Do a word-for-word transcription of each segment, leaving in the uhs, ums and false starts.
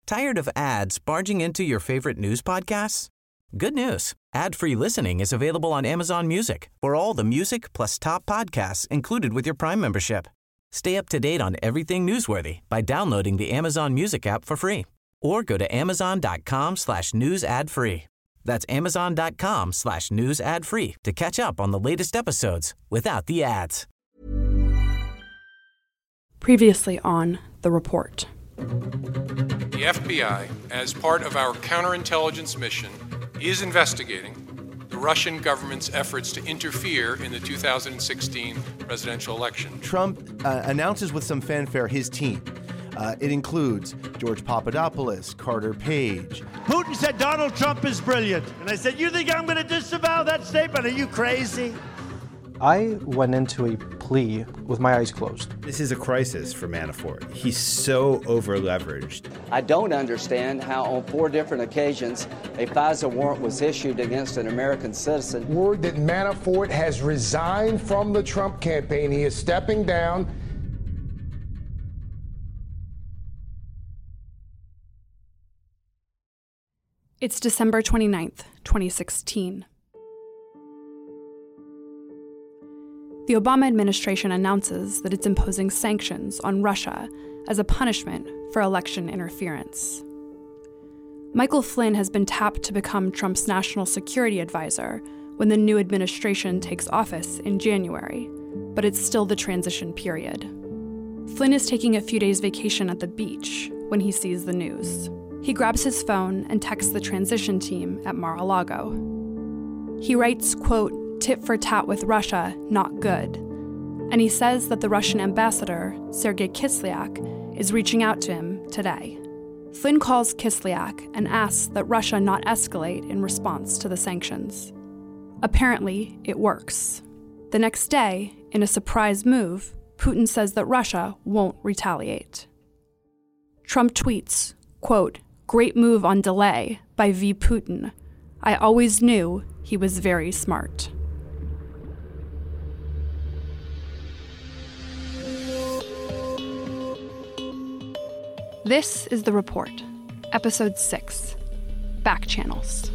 Tired of ads barging into your favorite news podcasts? Good news. Ad-free listening is available on Amazon Music for all the music plus top podcasts included with your Prime membership. Stay up to date on everything newsworthy by downloading the Amazon Music app for free or go to amazon.com slash news ad free. That's amazon.com slash news ad free to catch up on the latest episodes without the ads. Previously on The Report. The F B I, as part of our counterintelligence mission, is investigating the Russian government's efforts to interfere in the two thousand sixteen presidential election. Trump uh, announces with some fanfare his team. Uh, it includes George Papadopoulos, Carter Page. Putin said Donald Trump is brilliant. And I said, you think I'm going to disavow that statement? Are you crazy? I went into a plea with my eyes closed. This is a crisis for Manafort. He's so over-leveraged. I don't understand how on four different occasions a FISA warrant was issued against an American citizen. Word that Manafort has resigned from the Trump campaign. He is stepping down. It's December twenty-ninth, twenty sixteen. The Obama administration announces that it's imposing sanctions on Russia as a punishment for election interference. Michael Flynn has been tapped to become Trump's national security advisor when the new administration takes office in January, but it's still the transition period. Flynn is taking a few days vacation at the beach when he sees the news. He grabs his phone and texts the transition team at Mar-a-Lago. He writes, quote, "Tit for tat with Russia, not good." And he says that the Russian ambassador, Sergei Kislyak, is reaching out to him today. Flynn calls Kislyak and asks that Russia not escalate in response to the sanctions. Apparently, it works. The next day, in a surprise move, Putin says that Russia won't retaliate. Trump tweets, quote, "Great move on delay by V. Putin. I always knew he was very smart." This is The Report, Episode six, Back Channels.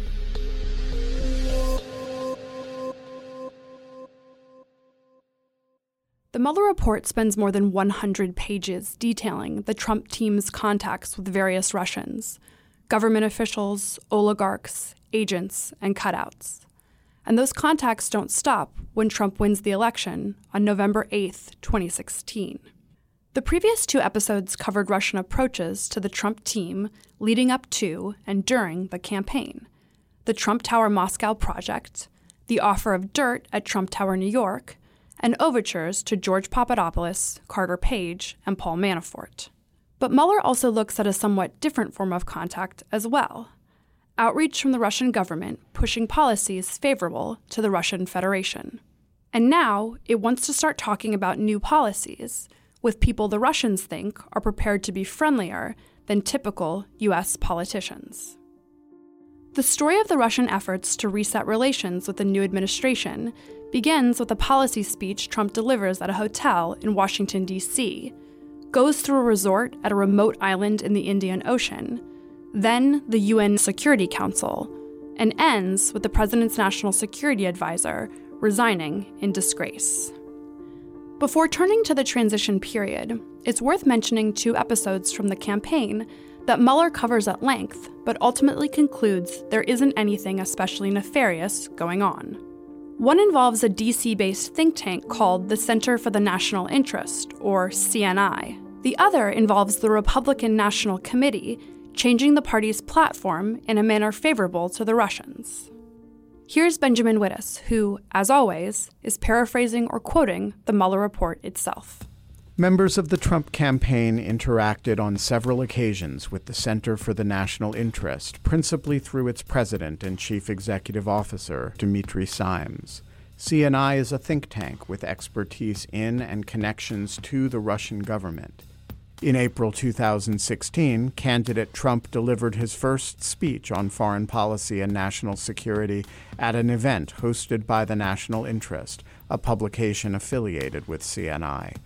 The Mueller report spends more than one hundred pages detailing the Trump team's contacts with various Russians, government officials, oligarchs, agents, and cutouts. And those contacts don't stop when Trump wins the election on November eighth, twenty sixteen. The previous two episodes covered Russian approaches to the Trump team leading up to and during the campaign, the Trump Tower Moscow project, the offer of dirt at Trump Tower New York, and overtures to George Papadopoulos, Carter Page, and Paul Manafort. But Mueller also looks at a somewhat different form of contact as well: outreach from the Russian government pushing policies favorable to the Russian Federation. And now it wants to start talking about new policies with people the Russians think are prepared to be friendlier than typical U S politicians. The story of the Russian efforts to reset relations with the new administration begins with a policy speech Trump delivers at a hotel in Washington, D C, goes through a resort at a remote island in the Indian Ocean, then the U N Security Council, and ends with the president's national security advisor resigning in disgrace. Before turning to the transition period, it's worth mentioning two episodes from the campaign that Mueller covers at length, but ultimately concludes there isn't anything especially nefarious going on. One involves a D C-based think tank called the Center for the National Interest, or C N I. The other involves the Republican National Committee changing the party's platform in a manner favorable to the Russians. Here's Benjamin Wittes, who, as always, is paraphrasing or quoting the Mueller report itself. Members of the Trump campaign interacted on several occasions with the Center for the National Interest, principally through its president and chief executive officer, Dmitry Simes. C N I is a think tank with expertise in and connections to the Russian government. In April two thousand sixteen, candidate Trump delivered his first speech on foreign policy and national security at an event hosted by the National Interest, a publication affiliated with C N I.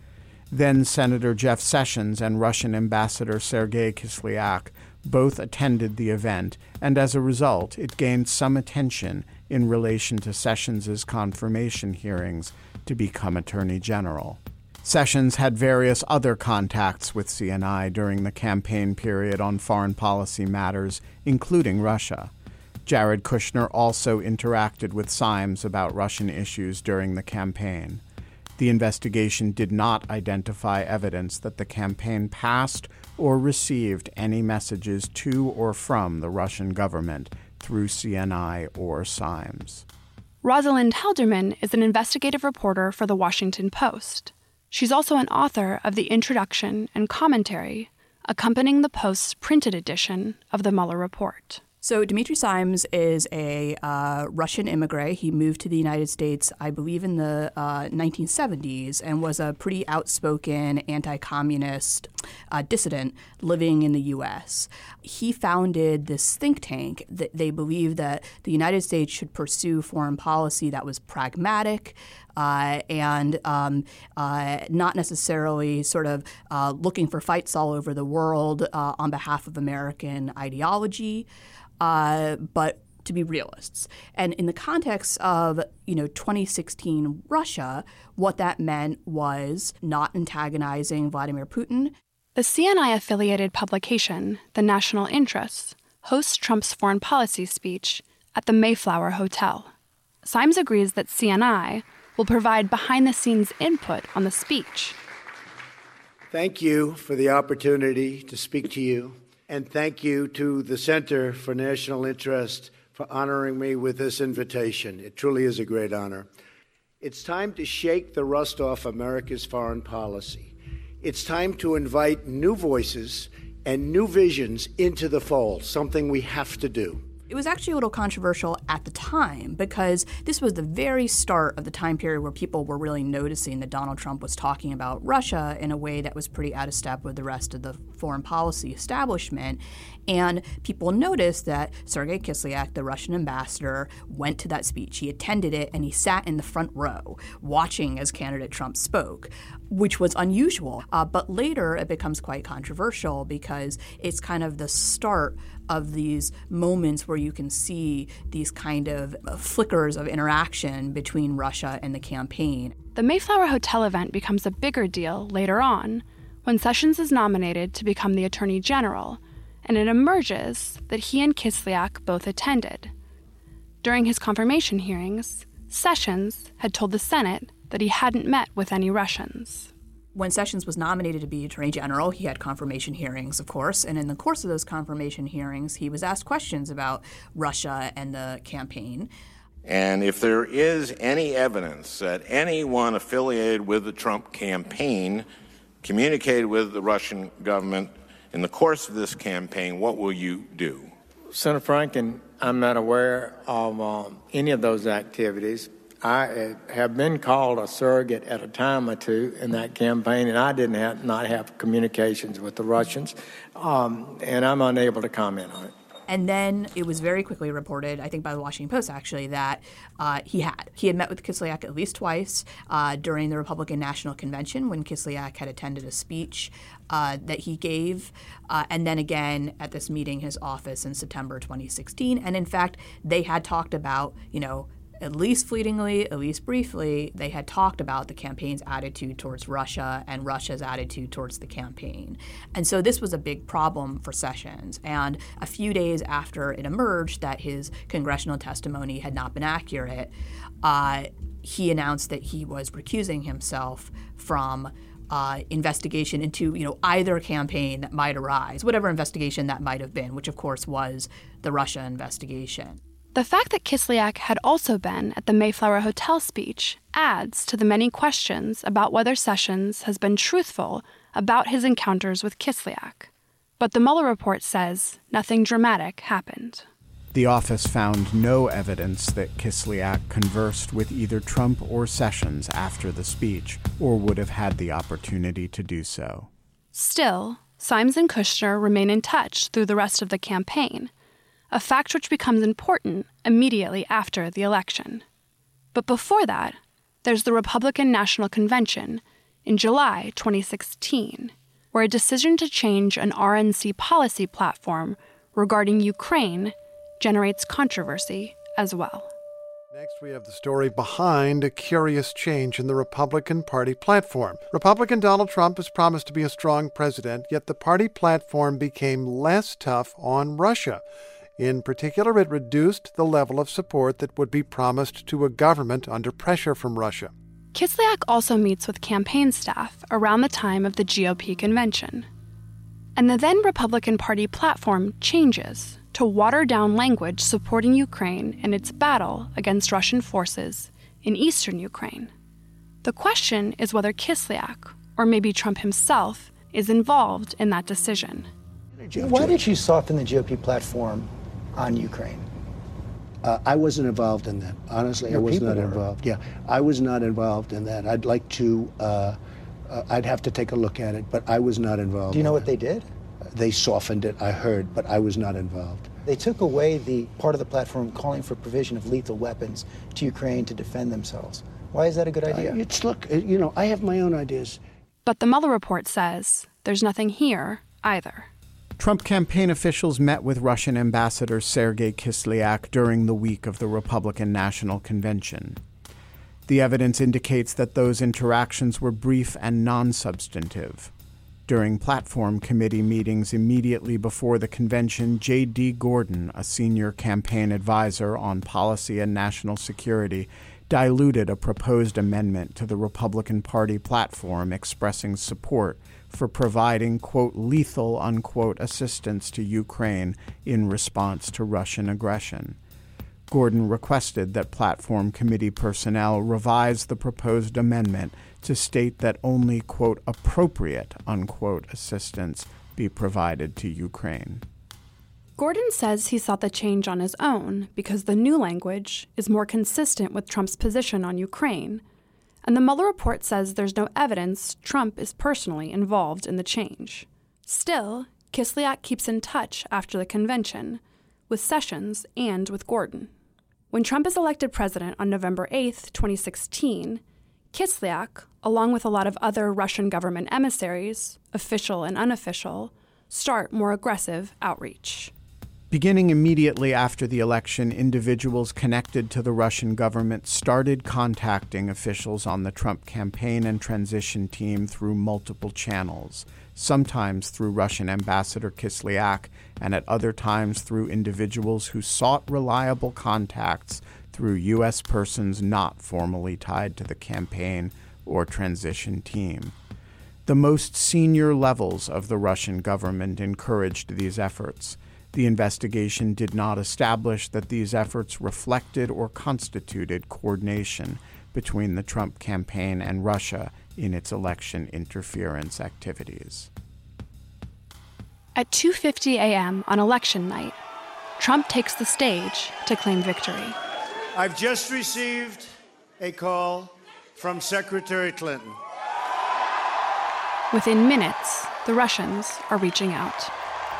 Then Senator Jeff Sessions and Russian Ambassador Sergei Kislyak both attended the event, and as a result, it gained some attention in relation to Sessions' confirmation hearings to become Attorney General. Sessions had various other contacts with C N I during the campaign period on foreign policy matters, including Russia. Jared Kushner also interacted with Symes about Russian issues during the campaign. The investigation did not identify evidence that the campaign passed or received any messages to or from the Russian government through C N I or Symes. Rosalind Helderman is an investigative reporter for The Washington Post. She's also an author of the introduction and commentary accompanying the Post's printed edition of the Mueller report. So Dimitri Symes is a uh, Russian immigrant. He moved to the United States, I believe, in the uh, nineteen seventies and was a pretty outspoken anti-communist uh, dissident living in the U S. He founded this think tank that they believe that the United States should pursue foreign policy that was pragmatic, Uh, and um, uh, not necessarily sort of uh, looking for fights all over the world uh, on behalf of American ideology, uh, but to be realists. And in the context of, you know, twenty sixteen Russia, what that meant was not antagonizing Vladimir Putin. The C N I-affiliated publication, The National Interest, hosts Trump's foreign policy speech at the Mayflower Hotel. Symes agrees that C N I will provide behind-the-scenes input on the speech. Thank you for the opportunity to speak to you, and thank you to the Center for National Interest for honoring me with this invitation. It truly is a great honor. It's time to shake the rust off America's foreign policy. It's time to invite new voices and new visions into the fold, something we have to do. It was actually a little controversial at the time because this was the very start of the time period where people were really noticing that Donald Trump was talking about Russia in a way that was pretty out of step with the rest of the foreign policy establishment. And people noticed that Sergei Kislyak, the Russian ambassador, went to that speech. He attended it, and he sat in the front row watching as candidate Trump spoke, which was unusual. Uh, but later it becomes quite controversial because it's kind of the start of these moments where you can see these kind of flickers of interaction between Russia and the campaign. The Mayflower Hotel event becomes a bigger deal later on, when Sessions is nominated to become the Attorney General, and it emerges that he and Kislyak both attended. During his confirmation hearings, Sessions had told the Senate that he hadn't met with any Russians. When Sessions was nominated to be Attorney General, he had confirmation hearings, of course, and in the course of those confirmation hearings, he was asked questions about Russia and the campaign. And if there is any evidence that anyone affiliated with the Trump campaign communicated with the Russian government in the course of this campaign, what will you do? Senator Franken, I'm not aware of um, any of those activities. I have been called a surrogate at a time or two in that campaign, and I didn't have, not have communications with the Russians, um, and I'm unable to comment on it. And then it was very quickly reported, I think by the Washington Post actually, that uh, he had. He had met with Kislyak at least twice uh, during the Republican National Convention when Kislyak had attended a speech uh, that he gave, uh, and then again at this meeting, his office in September twenty sixteen. And in fact, they had talked about, you know, at least fleetingly, at least briefly, they had talked about the campaign's attitude towards Russia and Russia's attitude towards the campaign. And so this was a big problem for Sessions. And a few days after it emerged that his congressional testimony had not been accurate, uh, he announced that he was recusing himself from Uh, investigation into, you know, either campaign that might arise, whatever investigation that might have been, which of course was the Russia investigation. The fact that Kislyak had also been at the Mayflower Hotel speech adds to the many questions about whether Sessions has been truthful about his encounters with Kislyak. But the Mueller report says nothing dramatic happened. The office found no evidence that Kislyak conversed with either Trump or Sessions after the speech, or would have had the opportunity to do so. Still, Symes and Kushner remain in touch through the rest of the campaign, a fact which becomes important immediately after the election. But before that, there's the Republican National Convention, in July twenty sixteen, where a decision to change an R N C policy platform regarding Ukraine generates controversy as well. Next, we have the story behind a curious change in the Republican Party platform. Republican Donald Trump has promised to be a strong president, yet the party platform became less tough on Russia. In particular, it reduced the level of support that would be promised to a government under pressure from Russia. Kislyak also meets with campaign staff around the time of the G O P convention. And the then Republican Party platform changes to water down language supporting Ukraine in its battle against Russian forces in eastern Ukraine. The question is whether Kislyak, or maybe Trump himself, is involved in that decision. Why did you soften the G O P platform on Ukraine? Uh, I wasn't involved in that. Honestly, Your I was people not were. involved. Yeah, I was not involved in that. I'd like to, uh, uh, I'd have to take a look at it, but I was not involved. Do you know in what that. they did? They softened it, I heard, but I was not involved. They took away the part of the platform calling for provision of lethal weapons to Ukraine to defend themselves. Why is that a good idea? Uh, it's, look, you know, I have my own ideas. But the Mueller report says there's nothing here either. Trump campaign officials met with Russian Ambassador Sergei Kislyak during the week of the Republican National Convention. The evidence indicates that those interactions were brief and non-substantive. During platform committee meetings immediately before the convention, J D Gordon, a senior campaign advisor on policy and national security, diluted a proposed amendment to the Republican Party platform expressing support for providing, quote, lethal, unquote, assistance to Ukraine in response to Russian aggression. Gordon requested that platform committee personnel revise the proposed amendment to state that only, quote, appropriate, unquote, assistance be provided to Ukraine. Gordon says he sought the change on his own because the new language is more consistent with Trump's position on Ukraine, and the Mueller report says there's no evidence Trump is personally involved in the change. Still, Kislyak keeps in touch after the convention, with Sessions and with Gordon. When Trump is elected president on November eighth, twenty sixteen, Kislyak, along with a lot of other Russian government emissaries, official and unofficial, start more aggressive outreach. Beginning immediately after the election, individuals connected to the Russian government started contacting officials on the Trump campaign and transition team through multiple channels, sometimes through Russian Ambassador Kislyak and at other times through individuals who sought reliable contacts through U S persons not formally tied to the campaign or transition team. The most senior levels of the Russian government encouraged these efforts. The investigation did not establish that these efforts reflected or constituted coordination between the Trump campaign and Russia in its election interference activities. At two fifty a.m. on election night, Trump takes the stage to claim victory. I've just received a call from Secretary Clinton. Within minutes, the Russians are reaching out.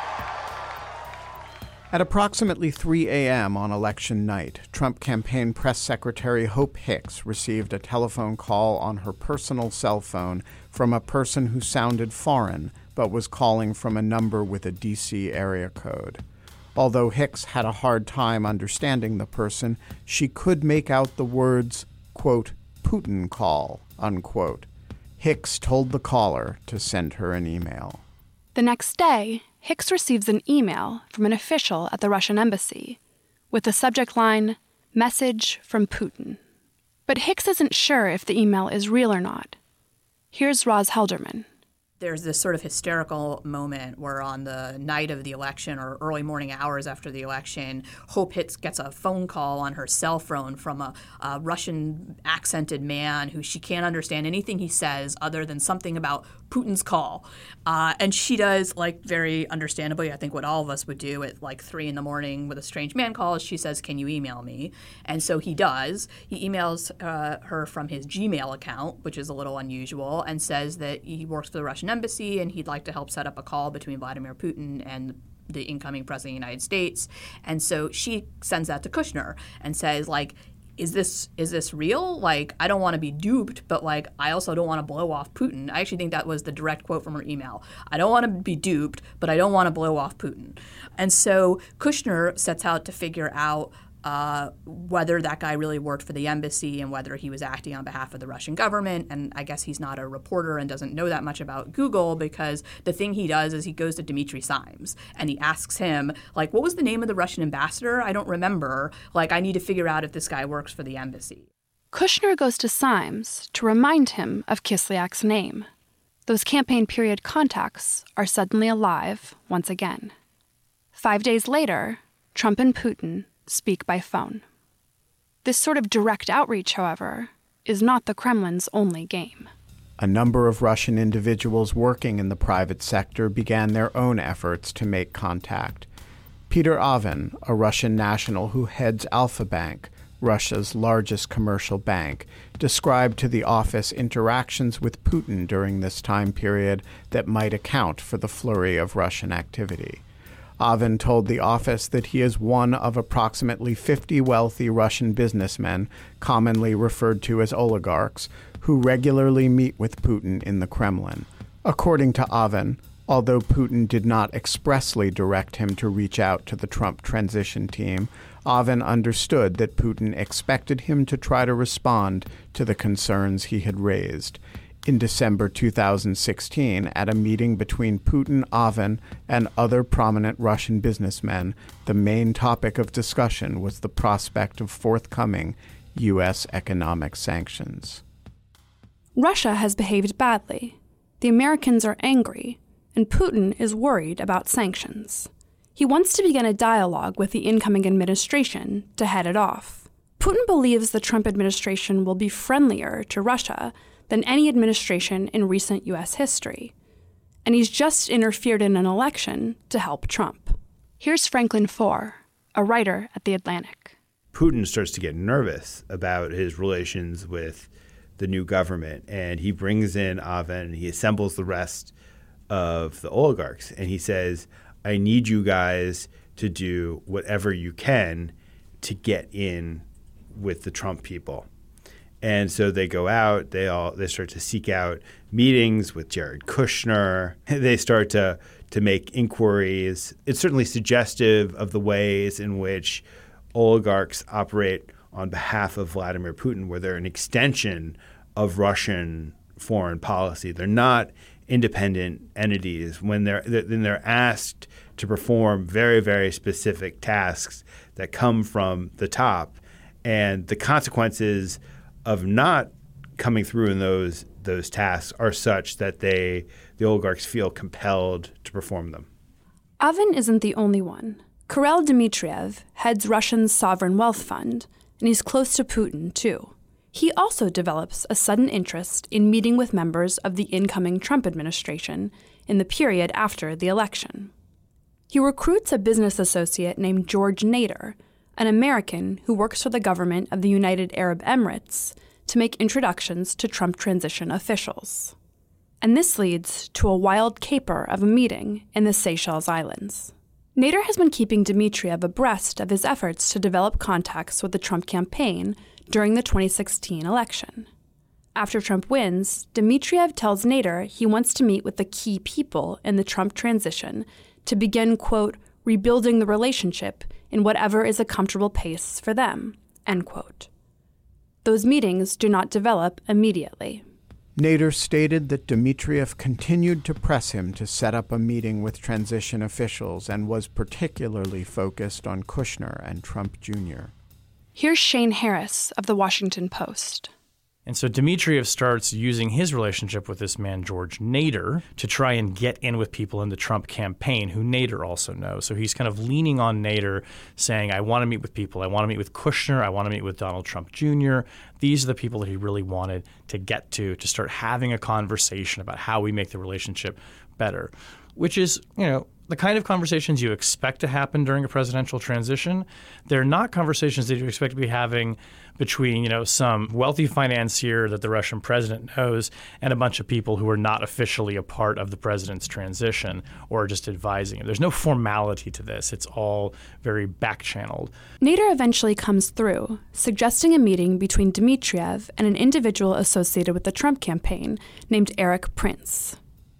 At approximately three a.m. on election night, Trump campaign press secretary Hope Hicks received a telephone call on her personal cell phone from a person who sounded foreign but was calling from a number with a D C area code. Although Hicks had a hard time understanding the person, she could make out the words, quote, Putin call, unquote. Hicks told the caller to send her an email. The next day, Hicks receives an email from an official at the Russian embassy with the subject line, Message from Putin. But Hicks isn't sure if the email is real or not. Here's Roz Helderman. There's this sort of hysterical moment where on the night of the election or early morning hours after the election, Hope Hicks gets a phone call on her cell phone from a, a Russian accented man who she can't understand anything he says other than something about Putin's call. Uh, and she does, like, very understandably, I think what all of us would do at like three in the morning with a strange man calls, she says, can you email me? And so he does. He emails uh, her from his Gmail account, which is a little unusual, and says that he works for the Russian embassy and he'd like to help set up a call between Vladimir Putin and the incoming president of the United States. And so she sends that to Kushner and says, like, is this is this real? Like, I don't want to be duped, but like, I also don't want to blow off Putin. I actually think that was the direct quote from her email. I don't want to be duped, but I don't want to blow off Putin. And so Kushner sets out to figure out uh, whether that guy really worked for the embassy and whether he was acting on behalf of the Russian government. And I guess he's not a reporter and doesn't know that much about Google, because the thing he does is he goes to Dmitry Simes and he asks him, like, what was the name of the Russian ambassador? I don't remember. Like, I need to figure out if this guy works for the embassy. Kushner goes to Simes to remind him of Kislyak's name. Those campaign period contacts are suddenly alive once again. Five days later, Trump and Putin speak by phone. This sort of direct outreach, however, is not the Kremlin's only game. A number of Russian individuals working in the private sector began their own efforts to make contact. Peter Aven, a Russian national who heads Alfa Bank, Russia's largest commercial bank, described to the office interactions with Putin during this time period that might account for the flurry of Russian activity. Aven told the office that he is one of approximately fifty wealthy Russian businessmen, commonly referred to as oligarchs, who regularly meet with Putin in the Kremlin. According to Aven, although Putin did not expressly direct him to reach out to the Trump transition team, Aven understood that Putin expected him to try to respond to the concerns he had raised. In December two thousand sixteen, at a meeting between Putin, Aven, and other prominent Russian businessmen, the main topic of discussion was the prospect of forthcoming U S economic sanctions. Russia has behaved badly. The Americans are angry, and Putin is worried about sanctions. He wants to begin a dialogue with the incoming administration to head it off. Putin believes the Trump administration will be friendlier to Russia than any administration in recent U S history, and he's just interfered in an election to help Trump. Here's Franklin Foer, a writer at The Atlantic. Putin starts to get nervous about his relations with the new government, and he brings in Aven, and he assembles the rest of the oligarchs, and he says, I need you guys to do whatever you can to get in with the Trump people. And so they go out, they all they start to seek out meetings with Jared Kushner. They start to to make inquiries. It's certainly suggestive of the ways in which oligarchs operate on behalf of Vladimir Putin, where they're an extension of Russian foreign policy. They're not independent entities. When they're then they're asked to perform very, very specific tasks that come from the top, and the consequences of not coming through in those those tasks are such that they the oligarchs feel compelled to perform them. Aven isn't the only one. Kirill Dmitriev heads Russia's sovereign wealth fund, and he's close to Putin, too. He also develops a sudden interest in meeting with members of the incoming Trump administration in the period after the election. He recruits a business associate named George Nader, an American who works for the government of the United Arab Emirates, to make introductions to Trump transition officials. And this leads to a wild caper of a meeting in the Seychelles Islands. Nader has been keeping Dmitriev abreast of his efforts to develop contacts with the Trump campaign during the twenty sixteen election. After Trump wins, Dmitriev tells Nader he wants to meet with the key people in the Trump transition to begin, quote, rebuilding the relationship in whatever is a comfortable pace for them, end quote. Those meetings do not develop immediately. Nader stated that Dmitriev continued to press him to set up a meeting with transition officials and was particularly focused on Kushner and Trump Junior Here's Shane Harris of The Washington Post. And so Dmitriev starts using his relationship with this man, George Nader, to try and get in with people in the Trump campaign who Nader also knows. So he's kind of leaning on Nader, saying, I want to meet with people. I want to meet with Kushner. I want to meet with Donald Trump Junior These are the people that he really wanted to get to, to start having a conversation about how we make the relationship better, which is, you know, the kind of conversations you expect to happen during a presidential transition. They're not conversations that you expect to be having between, you know, some wealthy financier that the Russian president knows and a bunch of people who are not officially a part of the president's transition or just advising him. There's no formality to this. It's all very back-channeled. Nader eventually comes through, suggesting a meeting between Dmitriev and an individual associated with the Trump campaign named Erik Prince.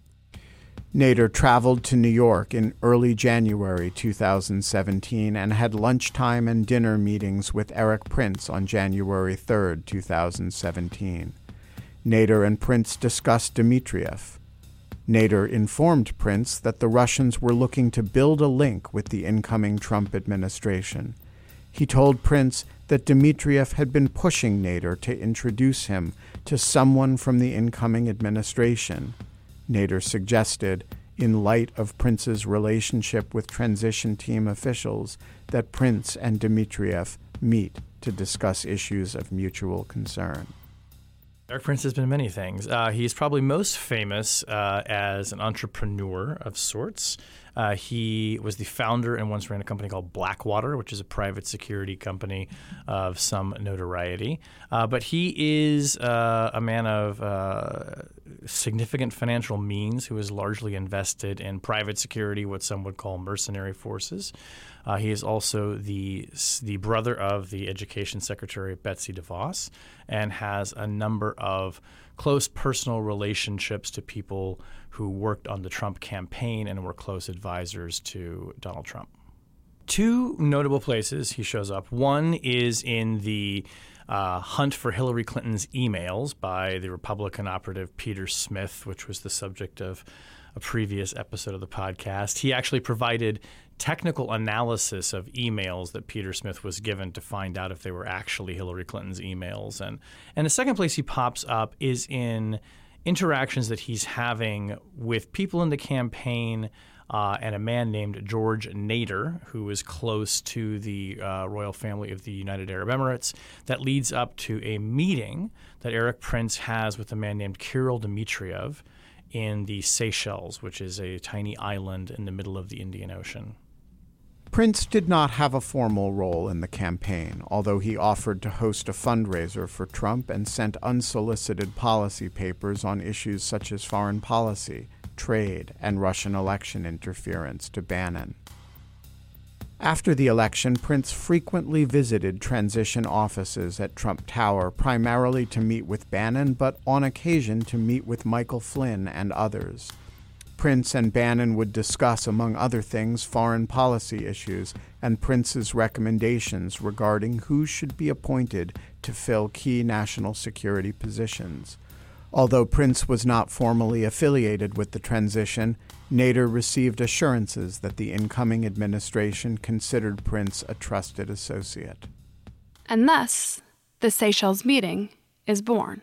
Nader traveled to New York in early January two thousand seventeen and had lunchtime and dinner meetings with Erik Prince on January third, two thousand seventeen. Nader and Prince discussed Dmitriev. Nader informed Prince that the Russians were looking to build a link with the incoming Trump administration. He told Prince that Dmitriev had been pushing Nader to introduce him to someone from the incoming administration. Nader suggested, in light of Prince's relationship with transition team officials, that Prince and Dmitriev meet to discuss issues of mutual concern. Erik Prince has been many things. Uh, he's probably most famous uh, as an entrepreneur of sorts. Uh, he was the founder and once ran a company called Blackwater, which is a private security company of some notoriety. Uh, but he is uh, a man of uh, significant financial means who is largely invested in private security, what some would call mercenary forces. Uh, he is also the the brother of the Education Secretary Betsy DeVos and has a number of close personal relationships to people who worked on the Trump campaign and were close advisors to Donald Trump. Two notable places he shows up. One is in the uh, hunt for Hillary Clinton's emails by the Republican operative Peter Smith, which was the subject of a previous episode of the podcast. He actually provided technical analysis of emails that Peter Smith was given to find out if they were actually Hillary Clinton's emails. And and the second place he pops up is in interactions that he's having with people in the campaign uh, and a man named George Nader, who is close to the uh, royal family of the United Arab Emirates, that leads up to a meeting that Erik Prince has with a man named Kirill Dmitriev in the Seychelles, which is a tiny island in the middle of the Indian Ocean. Prince did not have a formal role in the campaign, although he offered to host a fundraiser for Trump and sent unsolicited policy papers on issues such as foreign policy, trade, and Russian election interference to Bannon. After the election, Prince frequently visited transition offices at Trump Tower, primarily to meet with Bannon, but on occasion to meet with Michael Flynn and others. Prince and Bannon would discuss, among other things, foreign policy issues and Prince's recommendations regarding who should be appointed to fill key national security positions. Although Prince was not formally affiliated with the transition, Nader received assurances that the incoming administration considered Prince a trusted associate. And thus, the Seychelles meeting is born.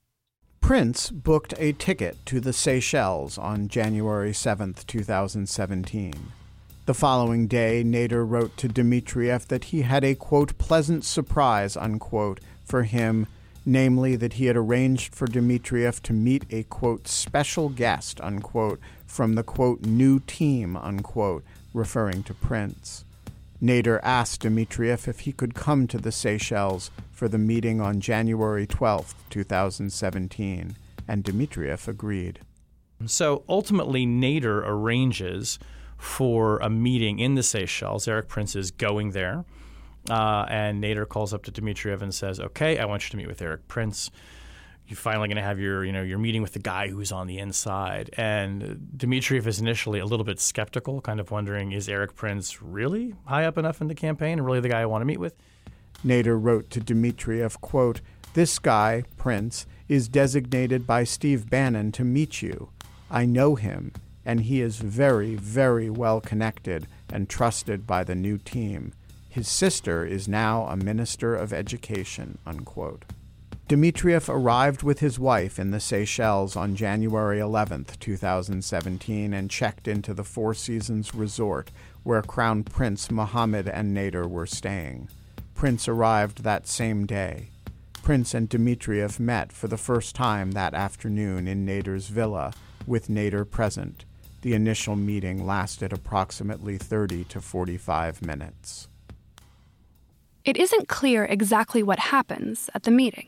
Prince booked a ticket to the Seychelles on January seventh, two thousand seventeen. The following day, Nader wrote to Dmitriev that he had a, quote, pleasant surprise, unquote, for him, namely that he had arranged for Dmitriev to meet a, quote, special guest, unquote, from the, quote, new team, unquote, referring to Prince. Nader asked Dmitriev if he could come to the Seychelles for the meeting on January twelfth, two thousand seventeen, and Dmitriev agreed. So ultimately, Nader arranges for a meeting in the Seychelles. Erik Prince is going there, uh, and Nader calls up to Dmitriev and says, okay, I want you to meet with Erik Prince. You're finally going to have your, you know, your meeting with the guy who's on the inside. And Dmitriev is initially a little bit skeptical, kind of wondering, is Erik Prince really high up enough in the campaign and really the guy I want to meet with? Nader wrote to Dmitriev, quote, this guy, Prince, is designated by Steve Bannon to meet you. I know him, and he is very, very well connected and trusted by the new team. His sister is now a minister of education, unquote. Dmitriev arrived with his wife in the Seychelles on January eleventh, two thousand seventeen, and checked into the Four Seasons Resort, where Crown Prince Mohammed and Nader were staying. Prince arrived that same day. Prince and Dmitriev met for the first time that afternoon in Nader's villa, with Nader present. The initial meeting lasted approximately thirty to forty-five minutes. It isn't clear exactly what happens at the meeting.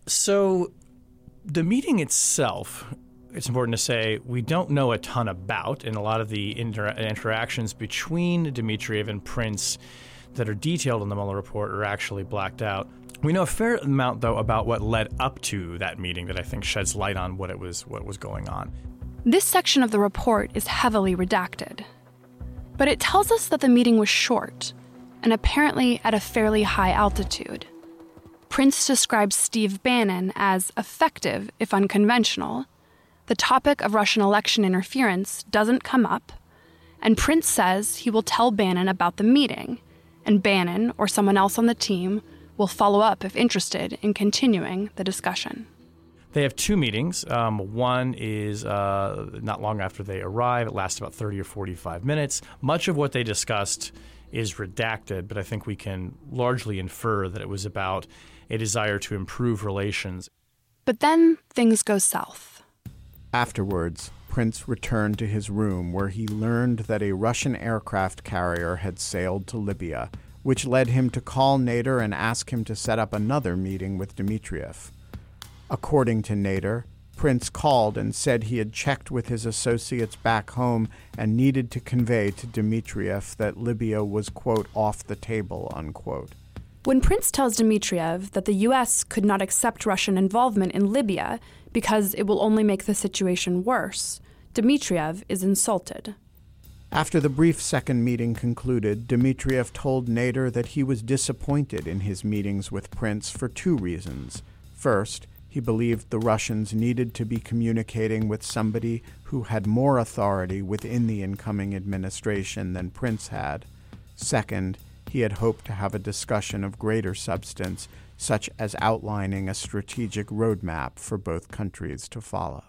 So the meeting itself, it's important to say, we don't know a ton about, and a lot of the inter- interactions between Dmitriev and Prince that are detailed in the Mueller report are actually blacked out. We know a fair amount, though, about what led up to that meeting that I think sheds light on what it was, what was going on. This section of the report is heavily redacted, but it tells us that the meeting was short and apparently at a fairly high altitude. Prince describes Steve Bannon as effective, if unconventional. The topic of Russian election interference doesn't come up, and Prince says he will tell Bannon about the meeting, and Bannon or someone else on the team will follow up if interested in continuing the discussion. They have two meetings. Um, one is uh, not long after they arrive. It lasts about thirty or forty-five minutes. Much of what they discussed is redacted, but I think we can largely infer that it was about a desire to improve relations. But then things go south. Afterwards, Prince returned to his room where he learned that a Russian aircraft carrier had sailed to Libya, which led him to call Nader and ask him to set up another meeting with Dmitriev. According to Nader, Prince called and said he had checked with his associates back home and needed to convey to Dmitriev that Libya was, quote, off the table, unquote. When Prince tells Dmitriev that the U S could not accept Russian involvement in Libya because it will only make the situation worse, Dmitriev is insulted. After the brief second meeting concluded, Dmitriev told Nader that he was disappointed in his meetings with Prince for two reasons. First, he believed the Russians needed to be communicating with somebody who had more authority within the incoming administration than Prince had. Second, he had hoped to have a discussion of greater substance, such as outlining a strategic roadmap for both countries to follow.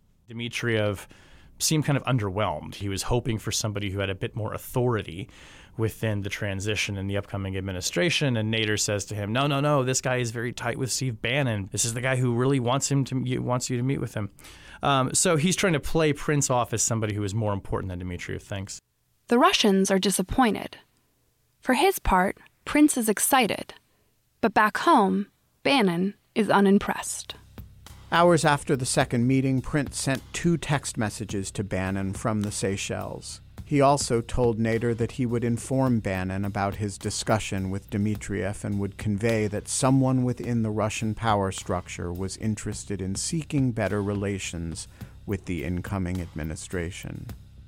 Dmitriev seemed kind of underwhelmed. He was hoping for somebody who had a bit more authority within the transition in the upcoming administration, and Nader says to him, no, no, no, this guy is very tight with Steve Bannon. This is the guy who really wants him to wants you to meet with him. Um, so he's trying to play Prince off as somebody who is more important than Dmitriev thinks. The Russians are disappointed. For his part, Prince is excited. But back home, Bannon is unimpressed. Hours after the second meeting, Prince sent two text messages to Bannon from the Seychelles. He also told Nader that he would inform Bannon about his discussion with Dmitriev and would convey that someone within the Russian power structure was interested in seeking better relations with the incoming administration.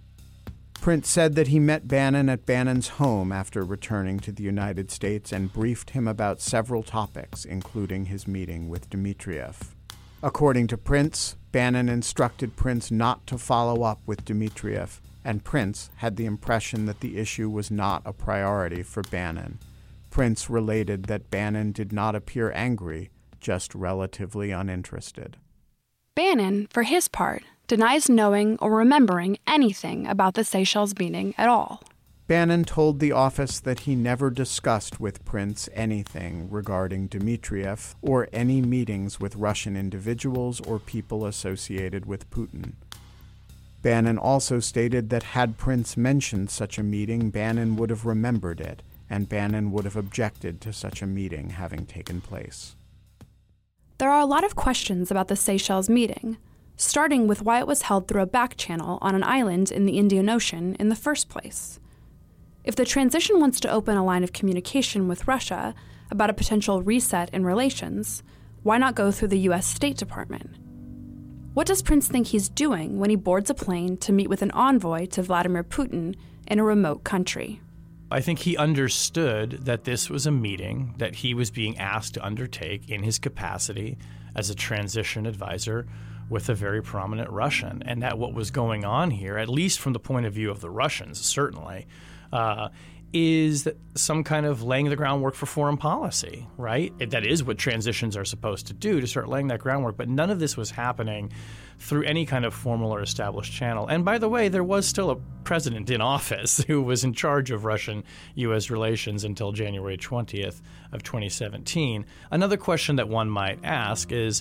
Prince said that he met Bannon at Bannon's home after returning to the United States and briefed him about several topics, including his meeting with Dmitriev. According to Prince, Bannon instructed Prince not to follow up with Dmitriev, and Prince had the impression that the issue was not a priority for Bannon. Prince related that Bannon did not appear angry, just relatively uninterested. Bannon, for his part, denies knowing or remembering anything about the Seychelles meeting at all. Bannon told the office that he never discussed with Prince anything regarding Dmitriev or any meetings with Russian individuals or people associated with Putin. Bannon also stated that had Prince mentioned such a meeting, Bannon would have remembered it, and Bannon would have objected to such a meeting having taken place. There are a lot of questions about the Seychelles meeting, starting with why it was held through a back channel on an island in the Indian Ocean in the first place. If the transition wants to open a line of communication with Russia about a potential reset in relations, why not go through the U S State Department? What does Prince think he's doing when he boards a plane to meet with an envoy to Vladimir Putin in a remote country? I think he understood that this was a meeting that he was being asked to undertake in his capacity as a transition advisor with a very prominent Russian, and that what was going on here, at least from the point of view of the Russians, certainly, uh, is some kind of laying the groundwork for foreign policy, right? That is what transitions are supposed to do, to start laying that groundwork. But none of this was happening through any kind of formal or established channel. And by the way, there was still a president in office who was in charge of Russian-U S relations until January twentieth of twenty seventeen. Another question that one might ask is,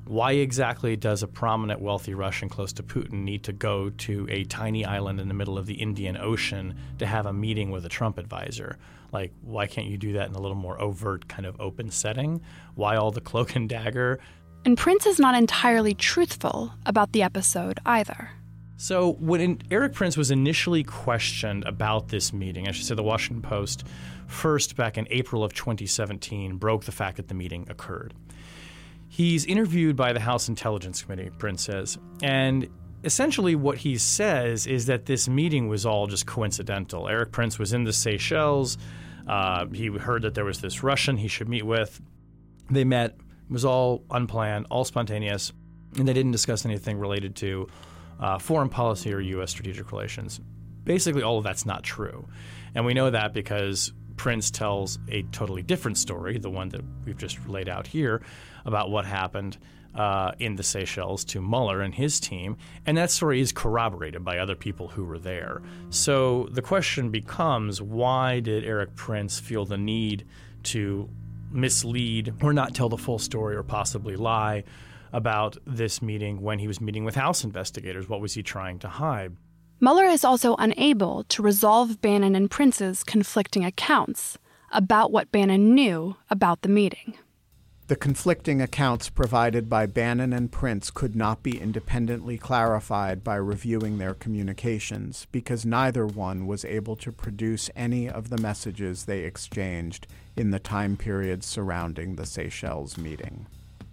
Why exactly does a prominent, wealthy Russian close to Putin need to go to a tiny island in the middle of the Indian Ocean to have a meeting with a Trump advisor? Like, why can't you do that in a little more overt, kind of open setting? Why all the cloak and dagger? And Prince is not entirely truthful about the episode either. So when in, Erik Prince was initially questioned about this meeting, I should say the Washington Post first back in April of twenty seventeen broke the fact that the meeting occurred. He's interviewed by the House Intelligence Committee, Prince says, and essentially what he says is that this meeting was all just coincidental. Erik Prince was in the Seychelles. Uh, he heard that there was this Russian he should meet with. They met. It was all unplanned, all spontaneous, and they didn't discuss anything related to uh, foreign policy or U S strategic relations. Basically, all of that's not true. And we know that because Prince tells a totally different story, the one that we've just laid out here, about what happened uh, in the Seychelles to Mueller and his team, and that story is corroborated by other people who were there. So the question becomes, why did Erik Prince feel the need to mislead or not tell the full story or possibly lie about this meeting when he was meeting with House investigators? What was he trying to hide? Mueller is also unable to resolve Bannon and Prince's conflicting accounts about what Bannon knew about the meeting. The conflicting accounts provided by Bannon and Prince could not be independently clarified by reviewing their communications because neither one was able to produce any of the messages they exchanged in the time period surrounding the Seychelles meeting.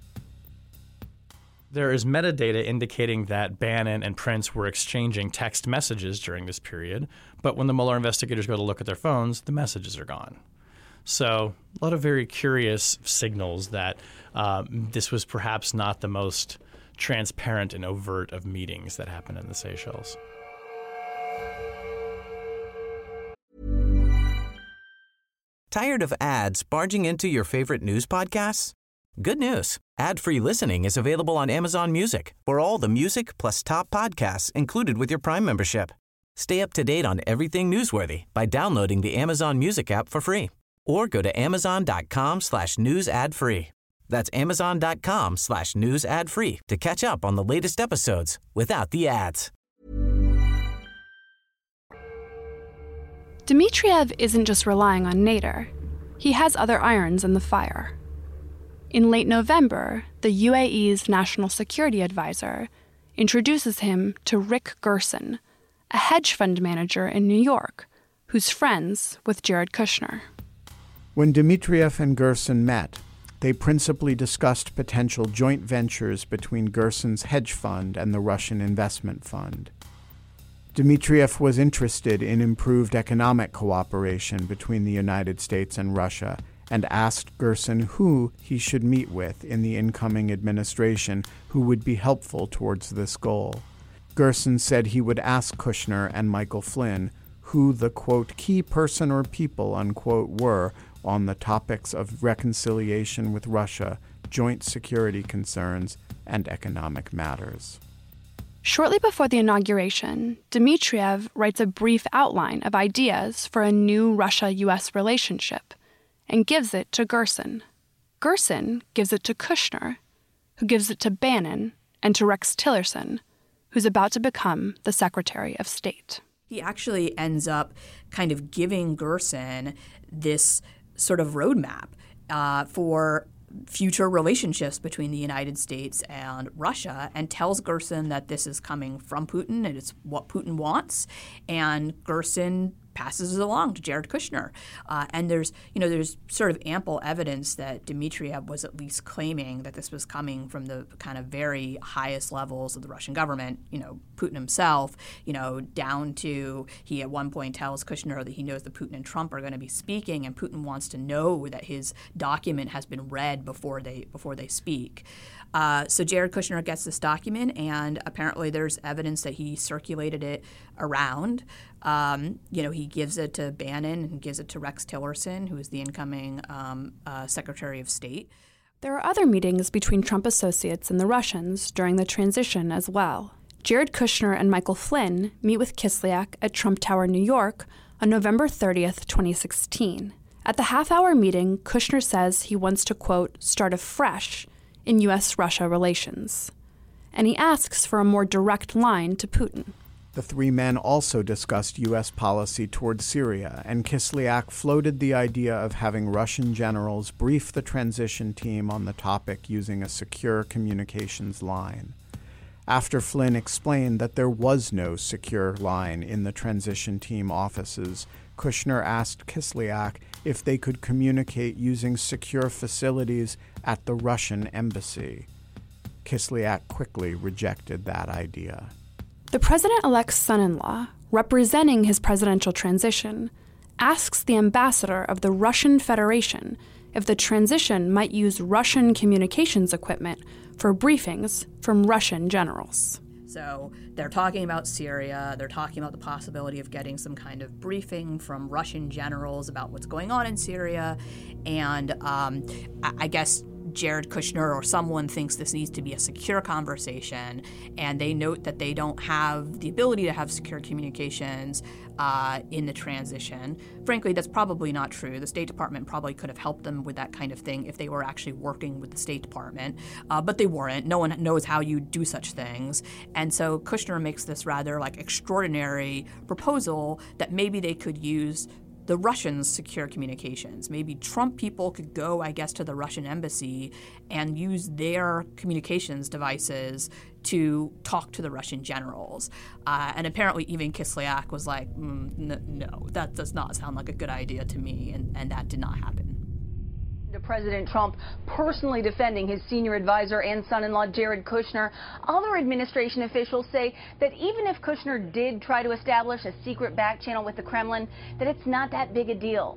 There is metadata indicating that Bannon and Prince were exchanging text messages during this period, but when the Mueller investigators go to look at their phones, the messages are gone. So a lot of very curious signals that uh, this was perhaps not the most transparent and overt of meetings that happened in the Seychelles. Tired of ads barging into your favorite news podcasts? Good news. Ad-free listening is available on Amazon Music for all the music plus top podcasts included with your Prime membership. Stay up to date on everything newsworthy by downloading the Amazon Music app for free or go to amazon.com slash news ad free. That's amazon.com slash news ad free to catch up on the latest episodes without the ads. Dmitriev isn't just relying on Nader. He has other irons in the fire. In late November, the U A E's National Security Advisor introduces him to Rick Gerson, a hedge fund manager in New York, who's friends with Jared Kushner. When Dmitriev and Gerson met, they principally discussed potential joint ventures between Gerson's hedge fund and the Russian investment fund. Dmitriev was interested in improved economic cooperation between the United States and Russia and asked Gerson who he should meet with in the incoming administration who would be helpful towards this goal. Gerson said he would ask Kushner and Michael Flynn who the, quote, key person or people, unquote, were on the topics of reconciliation with Russia, joint security concerns, and economic matters. Shortly before the inauguration, Dmitriev writes a brief outline of ideas for a new Russia-U S relationship and gives it to Gerson. Gerson gives it to Kushner, who gives it to Bannon and to Rex Tillerson, who's about to become the Secretary of State. He actually ends up kind of giving Gerson this sort of roadmap uh, for future relationships between the United States and Russia, and tells Gerson that this is coming from Putin and it's what Putin wants, and Gerson passes it along to Jared Kushner. Uh, and there's, you know, there's sort of ample evidence that Dmitriev was at least claiming that this was coming from the kind of very highest levels of the Russian government, you know, Putin himself, you know, down to he at one point tells Kushner that he knows that Putin and Trump are going to be speaking, and Putin wants to know that his document has been read before they before they speak. Uh, so Jared Kushner gets this document, and apparently there's evidence that he circulated it around. Um, you know, he gives it to Bannon and gives it to Rex Tillerson, who is the incoming um, uh, Secretary of State. There are other meetings between Trump associates and the Russians during the transition as well. Jared Kushner and Michael Flynn meet with Kislyak at Trump Tower, New York, on November thirtieth, twenty sixteen. At the half-hour meeting, Kushner says he wants to, quote, start afresh in U S Russia relations. And he asks for a more direct line to Putin. The three men also discussed U S policy toward Syria, and Kislyak floated the idea of having Russian generals brief the transition team on the topic using a secure communications line. After Flynn explained that there was no secure line in the transition team offices, Kushner asked Kislyak if they could communicate using secure facilities at the Russian embassy. Kislyak quickly rejected that idea. The president-elect's son-in-law, representing his presidential transition, asks the ambassador of the Russian Federation if the transition might use Russian communications equipment for briefings from Russian generals. So they're talking about Syria, they're talking about the possibility of getting some kind of briefing from Russian generals about what's going on in Syria, and um, I-, I guess Jared Kushner or someone thinks this needs to be a secure conversation, and they note that they don't have the ability to have secure communications uh, in the transition. Frankly, that's probably not true. The State Department probably could have helped them with that kind of thing if they were actually working with the State Department, uh, but they weren't. No one knows how you do such things. And so Kushner makes this rather like extraordinary proposal that maybe they could use the Russians' secure communications. Maybe Trump people could go, I guess, to the Russian embassy and use their communications devices to talk to the Russian generals. Uh, and apparently even Kislyak was like, mm, n- no, that does not sound like a good idea to me, and, and that did not happen. To President Trump personally defending his senior advisor and son-in-law Jared Kushner. Other administration officials say that even if Kushner did try to establish a secret back channel with the Kremlin, that it's not that big a deal.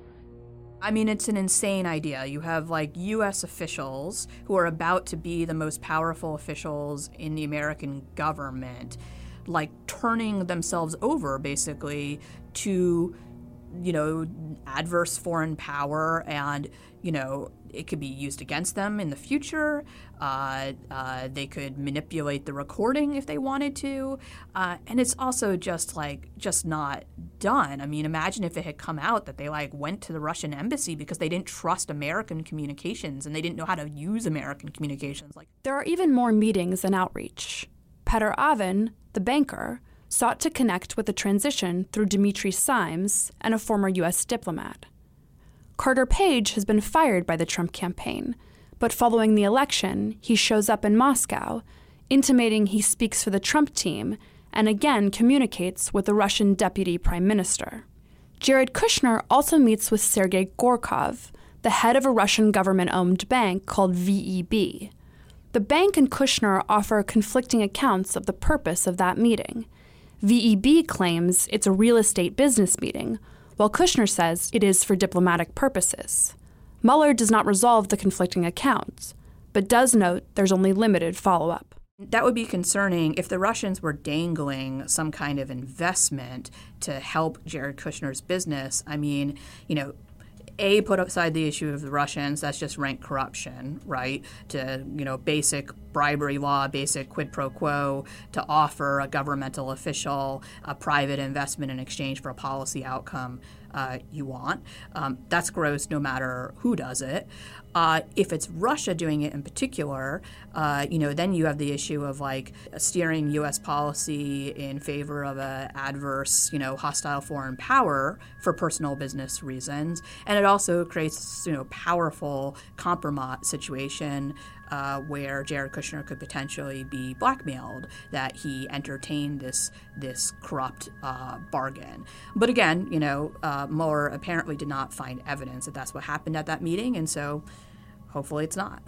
I mean, it's an insane idea. You have like U S officials who are about to be the most powerful officials in the American government, like turning themselves over basically to, you know, adverse foreign power, and you know, it could be used against them in the future. Uh, uh, they could manipulate the recording if they wanted to. Uh, and it's also just like, just not done. I mean, imagine if it had come out that they like went to the Russian embassy because they didn't trust American communications and they didn't know how to use American communications. Like, there are even more meetings and outreach. Petr Aven, the banker, sought to connect with the transition through Dimitri Simes and a former U S diplomat. Carter Page has been fired by the Trump campaign, but following the election, he shows up in Moscow, intimating he speaks for the Trump team and again communicates with the Russian deputy prime minister. Jared Kushner also meets with Sergei Gorkov, the head of a Russian government-owned bank called V E B. The bank and Kushner offer conflicting accounts of the purpose of that meeting. V E B claims it's a real estate business meeting, while Kushner says it is for diplomatic purposes. Mueller does not resolve the conflicting accounts, but does note there's only limited follow-up. That would be concerning if the Russians were dangling some kind of investment to help Jared Kushner's business. I mean, you know, A, put aside the issue of the Russians, that's just rank corruption, right? To, you know, basic bribery law, basic quid pro quo, to offer a governmental official a private investment in exchange for a policy outcome uh, you want. Um, that's gross no matter who does it. Uh, if it's Russia doing it in particular, uh, you know, then you have the issue of like steering U S policy in favor of a adverse, you know, hostile foreign power for personal business reasons, and it also creates, you know, powerful compromise situation uh, where Jared Kushner could potentially be blackmailed that he entertained this this corrupt uh, bargain. But again, you know, uh, Mueller apparently did not find evidence that that's what happened at that meeting, and so hopefully it's not.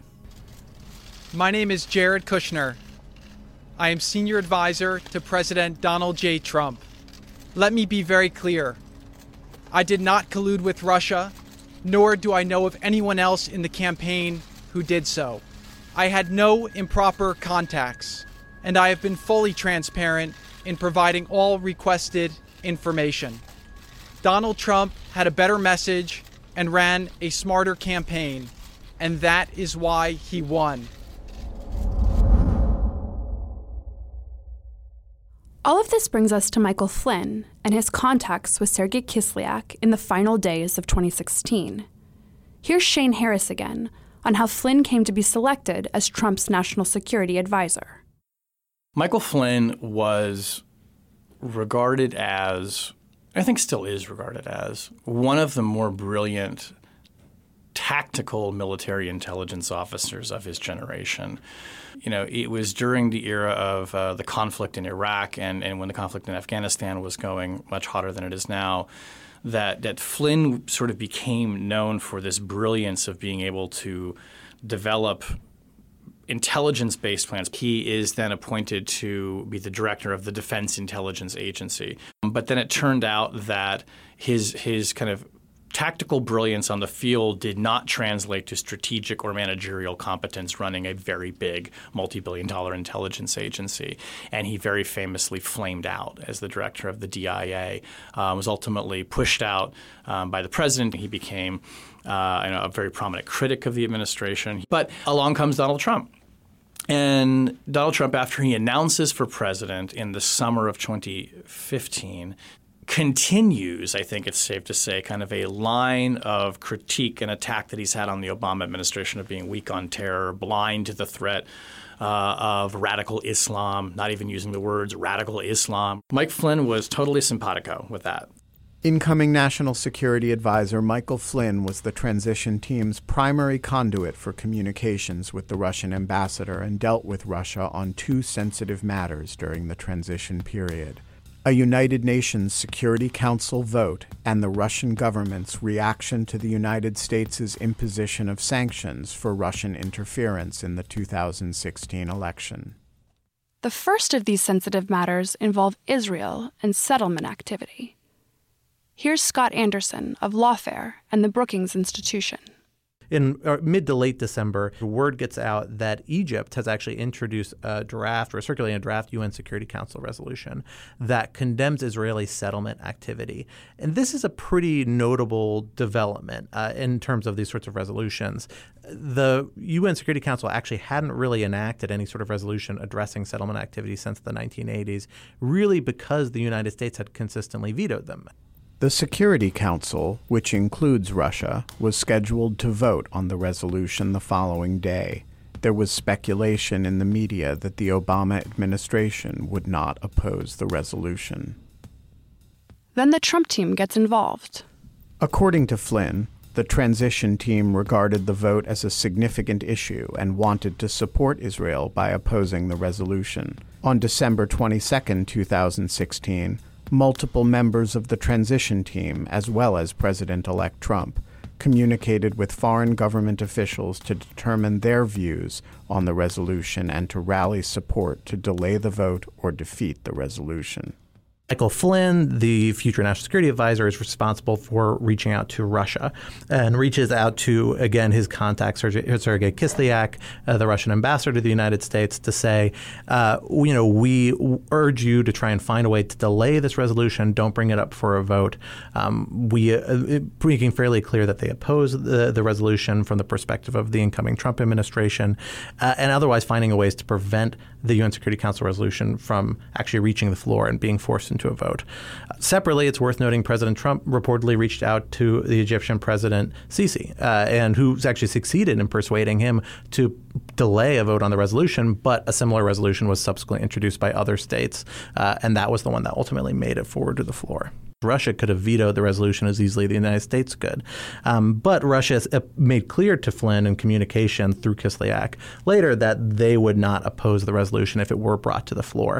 My name is Jared Kushner. I am senior advisor to President Donald J. Trump. Let me be very clear. I did not collude with Russia, nor do I know of anyone else in the campaign who did so. I had no improper contacts, and I have been fully transparent in providing all requested information. Donald Trump had a better message and ran a smarter campaign, and that is why he won. All of this brings us to Michael Flynn and his contacts with Sergei Kislyak in the final days of twenty sixteen. Here's Shane Harris again on how Flynn came to be selected as Trump's national security advisor. Michael Flynn was regarded as, I think still is regarded as, one of the more brilliant tactical military intelligence officers of his generation. You know, it was during the era of uh, the conflict in Iraq and, and when the conflict in Afghanistan was going much hotter than it is now, that, that Flynn sort of became known for this brilliance of being able to develop intelligence-based plans. He is then appointed to be the director of the Defense Intelligence Agency. But then it turned out that his his kind of tactical brilliance on the field did not translate to strategic or managerial competence running a very big multi-billion dollar intelligence agency. And he very famously flamed out as the director of the D I A, uh, was ultimately pushed out um, by the president. He became uh, you know, a very prominent critic of the administration. But along comes Donald Trump. And Donald Trump, after he announces for president in the summer of twenty fifteen, continues, I think it's safe to say, kind of a line of critique and attack that he's had on the Obama administration of being weak on terror, blind to the threat uh, of radical Islam, not even using the words radical Islam. Mike Flynn was totally simpatico with that. Incoming National Security Advisor Michael Flynn was the transition team's primary conduit for communications with the Russian ambassador and dealt with Russia on two sensitive matters during the transition period: a United Nations Security Council vote and the Russian government's reaction to the United States' imposition of sanctions for Russian interference in the two thousand sixteen election. The first of these sensitive matters involve Israel and settlement activity. Here's Scott Anderson of Lawfare and the Brookings Institution. In uh, mid to late December, the word gets out that Egypt has actually introduced a draft or circulating a draft U N Security Council resolution that condemns Israeli settlement activity. And this is a pretty notable development uh, in terms of these sorts of resolutions. The U N Security Council actually hadn't really enacted any sort of resolution addressing settlement activity since the nineteen eighties, really because the United States had consistently vetoed them. The Security Council, which includes Russia, was scheduled to vote on the resolution the following day. There was speculation in the media that the Obama administration would not oppose the resolution. Then the Trump team gets involved. According to Flynn, the transition team regarded the vote as a significant issue and wanted to support Israel by opposing the resolution. On December twenty-second, two thousand sixteen, multiple members of the transition team, as well as President-elect Trump, communicated with foreign government officials to determine their views on the resolution and to rally support to delay the vote or defeat the resolution. Michael Flynn, the future national security advisor, is responsible for reaching out to Russia and reaches out to, again, his contact, Sergei Kislyak, uh, the Russian ambassador to the United States, to say, uh, you know, we urge you to try and find a way to delay this resolution. Don't bring it up for a vote. Um, we uh, making fairly clear that they oppose the, the resolution from the perspective of the incoming Trump administration, uh, and otherwise finding a ways to prevent the U N Security Council resolution from actually reaching the floor and being forced into a vote. Uh, separately, it's worth noting President Trump reportedly reached out to the Egyptian President Sisi, uh, and who's actually succeeded in persuading him to delay a vote on the resolution, but a similar resolution was subsequently introduced by other states, uh, and that was the one that ultimately made it forward to the floor. Russia could have vetoed the resolution as easily as the United States could. Um, but Russia has made clear to Flynn in communication through Kislyak later that they would not oppose the resolution if it were brought to the floor.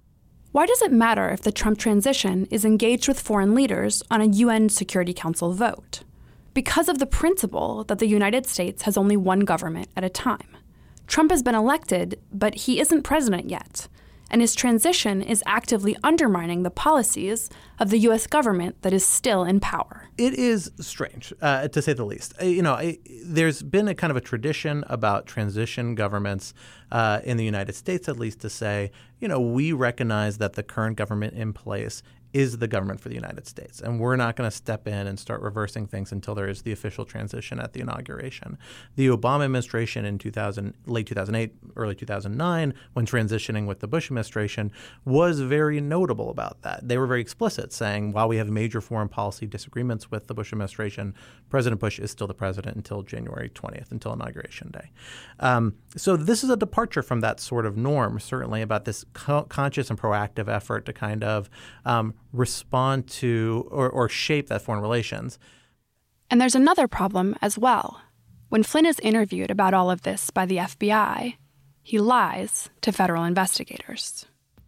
Why does it matter if the Trump transition is engaged with foreign leaders on a U N Security Council vote? Because of the principle that the United States has only one government at a time. Trump has been elected, but he isn't president yet, and his transition is actively undermining the policies of the U S government that is still in power. It is strange, uh, to say the least. Uh, you know, I, there's been a kind of a tradition about transition governments uh, in the United States, at least, to say, you know, we recognize that the current government in place is the government for the United States. And we're not going to step in and start reversing things until there is the official transition at the inauguration. The Obama administration in two thousand, late two thousand eight, early two thousand nine, when transitioning with the Bush administration, was very notable about that. They were very explicit, saying while we have major foreign policy disagreements with the Bush administration, President Bush is still the president until January twentieth, until Inauguration Day. Um, so this is a departure from that sort of norm, certainly, about this co- conscious and proactive effort to kind of um, respond to or, or shape that foreign relations. And there's another problem as well. When Flynn is interviewed about all of this by the F B I, he lies to federal investigators.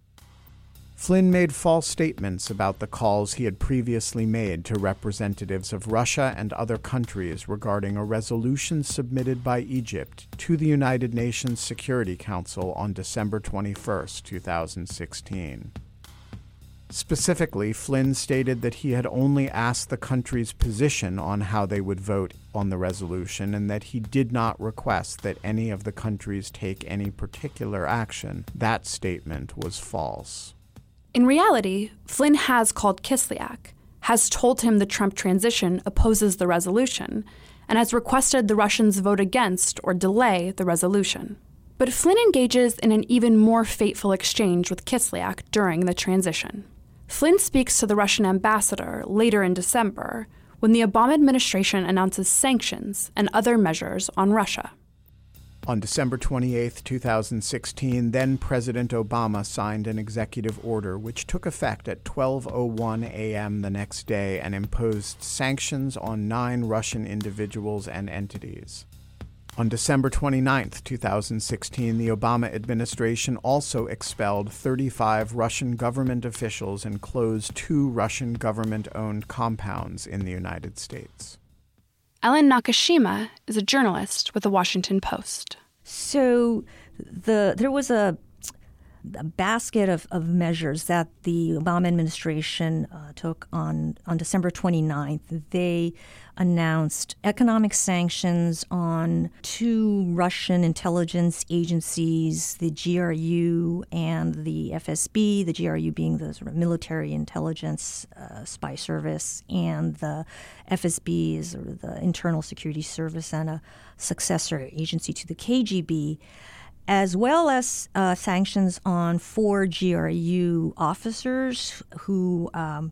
Flynn made false statements about the calls he had previously made to representatives of Russia and other countries regarding a resolution submitted by Egypt to the United Nations Security Council on December twenty-first, two thousand sixteen. Specifically, Flynn stated that he had only asked the country's position on how they would vote on the resolution and that he did not request that any of the countries take any particular action. That statement was false. In reality, Flynn has called Kislyak, has told him the Trump transition opposes the resolution, and has requested the Russians vote against or delay the resolution. But Flynn engages in an even more fateful exchange with Kislyak during the transition. Flynn speaks to the Russian ambassador later in December when the Obama administration announces sanctions and other measures on Russia. On December twenty-eighth, two thousand sixteen, then-President Obama signed an executive order which took effect at twelve oh one a.m. the next day and imposed sanctions on nine Russian individuals and entities. On December twenty-ninth, two thousand sixteen, the Obama administration also expelled thirty-five Russian government officials and closed two Russian government-owned compounds in the United States. Ellen Nakashima is a journalist with The Washington Post. So the there was a, a basket of, of measures that the Obama administration uh, took on, on December twenty-ninth. They announced economic sanctions on two Russian intelligence agencies, the G R U and the F S B, the G R U being the sort of military intelligence uh, spy service, and the F S B is sort of the Internal Security Service and a successor agency to the K G B, as well as uh, sanctions on four G R U officers who um,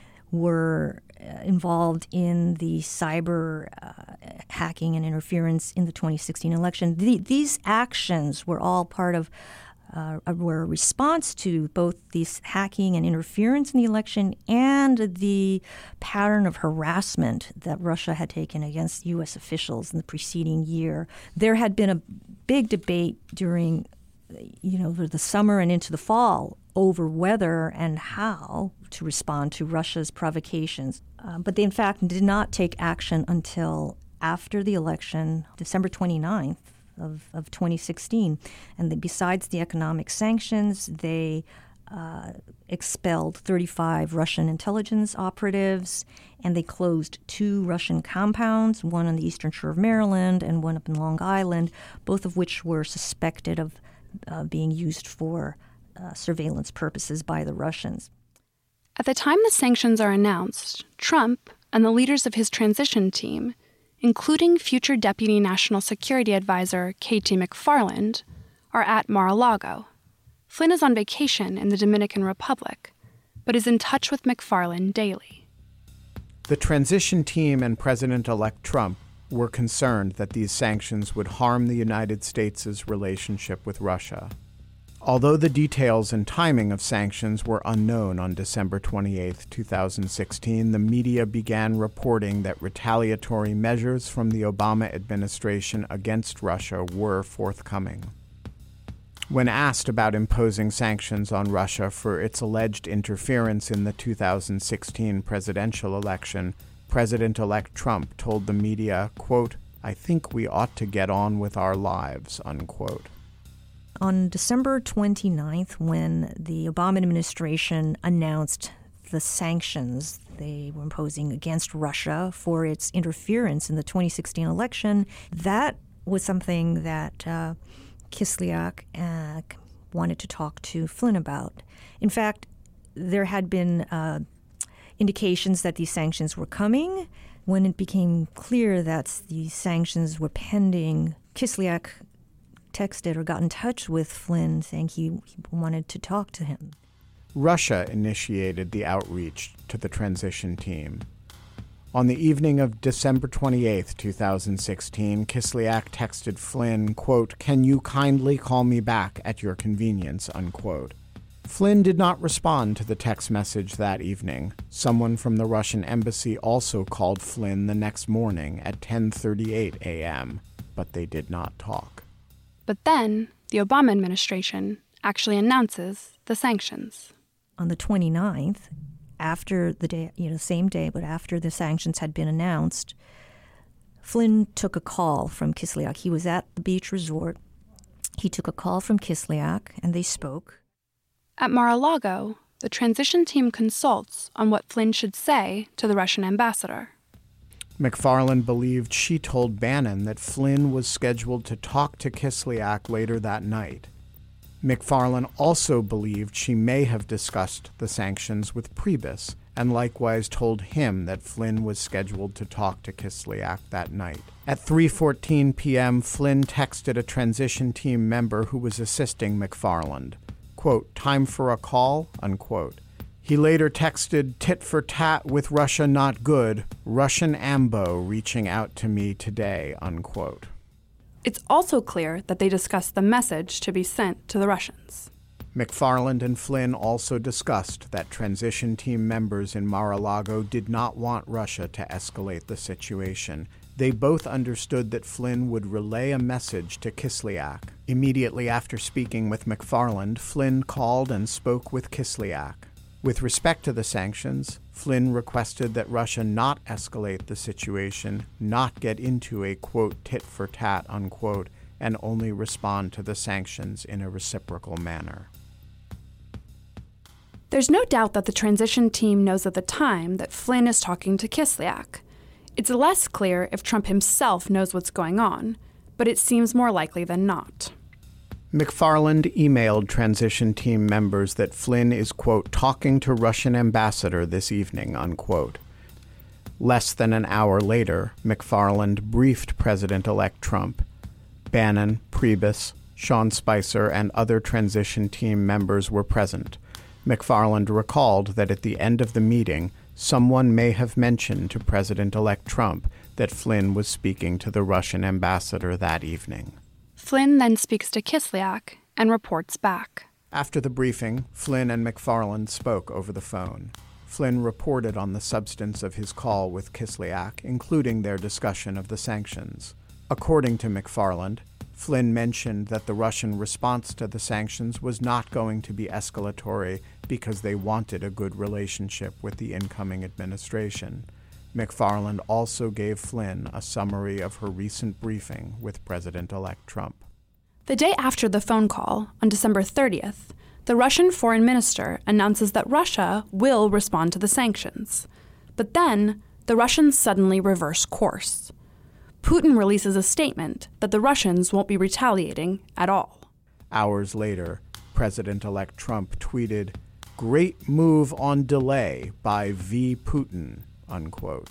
were involved in the cyber uh, hacking and interference in the twenty sixteen election. The, these actions were all part of, uh, were a response to both this hacking and interference in the election and the pattern of harassment that Russia had taken against U S officials in the preceding year. There had been a big debate during, you know, the summer and into the fall over whether and how to respond to Russia's provocations. Uh, but they, in fact, did not take action until after the election, December twenty-ninth of, of twenty sixteen. And they, besides the economic sanctions, they uh, expelled thirty-five Russian intelligence operatives, and they closed two Russian compounds, one on the eastern shore of Maryland and one up in Long Island, both of which were suspected of uh, being used for uh, surveillance purposes by the Russians. At the time the sanctions are announced, Trump and the leaders of his transition team, including future Deputy National Security Advisor K T McFarland, are at Mar-a-Lago. Flynn is on vacation in the Dominican Republic, but is in touch with McFarland daily. The transition team and President-elect Trump were concerned that these sanctions would harm the United States' relationship with Russia. Although the details and timing of sanctions were unknown on December twenty-eighth, two thousand sixteen, the media began reporting that retaliatory measures from the Obama administration against Russia were forthcoming. When asked about imposing sanctions on Russia for its alleged interference in the two thousand sixteen presidential election, President-elect Trump told the media, quote, "I think we ought to get on with our lives," unquote. On December twenty-ninth, when the Obama administration announced the sanctions they were imposing against Russia for its interference in the twenty sixteen election, that was something that uh, Kislyak uh, wanted to talk to Flynn about. In fact, there had been uh, indications that these sanctions were coming. When it became clear that these sanctions were pending, Kislyak texted or got in touch with Flynn saying he, he wanted to talk to him. Russia initiated the outreach to the transition team. On the evening of December twenty-eighth, twenty sixteen, Kislyak texted Flynn, quote, "Can you kindly call me back at your convenience," unquote. Flynn did not respond to the text message that evening. Someone from the Russian embassy also called Flynn the next morning at ten thirty-eight a.m., but they did not talk. But then, the Obama administration actually announces the sanctions. On the twenty-ninth, after the day, you know, same day, but after the sanctions had been announced, Flynn took a call from Kislyak. He was at the beach resort. He took a call from Kislyak, and they spoke. At Mar-a-Lago, the transition team consults on what Flynn should say to the Russian ambassador. McFarland believed she told Bannon that Flynn was scheduled to talk to Kislyak later that night. McFarland also believed she may have discussed the sanctions with Priebus, and likewise told him that Flynn was scheduled to talk to Kislyak that night. At three fourteen p.m., Flynn texted a transition team member who was assisting McFarland, quote, "Time for a call," unquote. He later texted, "Tit for tat with Russia not good, Russian ambo reaching out to me today," unquote. It's also clear that they discussed the message to be sent to the Russians. McFarland and Flynn also discussed that transition team members in Mar-a-Lago did not want Russia to escalate the situation. They both understood that Flynn would relay a message to Kislyak. Immediately after speaking with McFarland, Flynn called and spoke with Kislyak. With respect to the sanctions, Flynn requested that Russia not escalate the situation, not get into a, quote, tit for tat, unquote, and only respond to the sanctions in a reciprocal manner. There's no doubt that the transition team knows at the time that Flynn is talking to Kislyak. It's less clear if Trump himself knows what's going on, but it seems more likely than not. McFarland emailed transition team members that Flynn is, quote, talking to Russian ambassador this evening, unquote. Less than an hour later, McFarland briefed President-elect Trump. Bannon, Priebus, Sean Spicer, and other transition team members were present. McFarland recalled that at the end of the meeting, someone may have mentioned to President-elect Trump that Flynn was speaking to the Russian ambassador that evening. Flynn then speaks to Kislyak and reports back. After the briefing, Flynn and McFarland spoke over the phone. Flynn reported on the substance of his call with Kislyak, including their discussion of the sanctions. According to McFarland, Flynn mentioned that the Russian response to the sanctions was not going to be escalatory because they wanted a good relationship with the incoming administration. McFarland also gave Flynn a summary of her recent briefing with President-elect Trump. The day after the phone call, on December thirtieth, the Russian foreign minister announces that Russia will respond to the sanctions. But then, the Russians suddenly reverse course. Putin releases a statement that the Russians won't be retaliating at all. Hours later, President-elect Trump tweeted, "Great move on delay by V. Putin," unquote.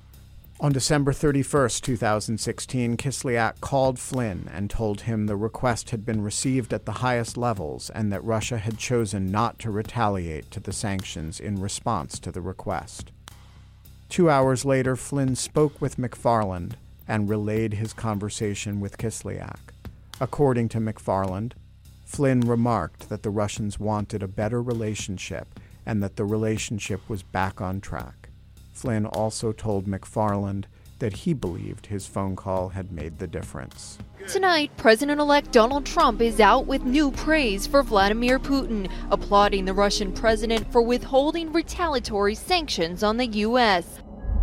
On December thirty-first, twenty sixteen, Kislyak called Flynn and told him the request had been received at the highest levels and that Russia had chosen not to retaliate to the sanctions in response to the request. Two hours later, Flynn spoke with McFarland and relayed his conversation with Kislyak. According to McFarland, Flynn remarked that the Russians wanted a better relationship and that the relationship was back on track. Flynn also told McFarland that he believed his phone call had made the difference. Tonight, President-elect Donald Trump is out with new praise for Vladimir Putin, applauding the Russian president for withholding retaliatory sanctions on the U S.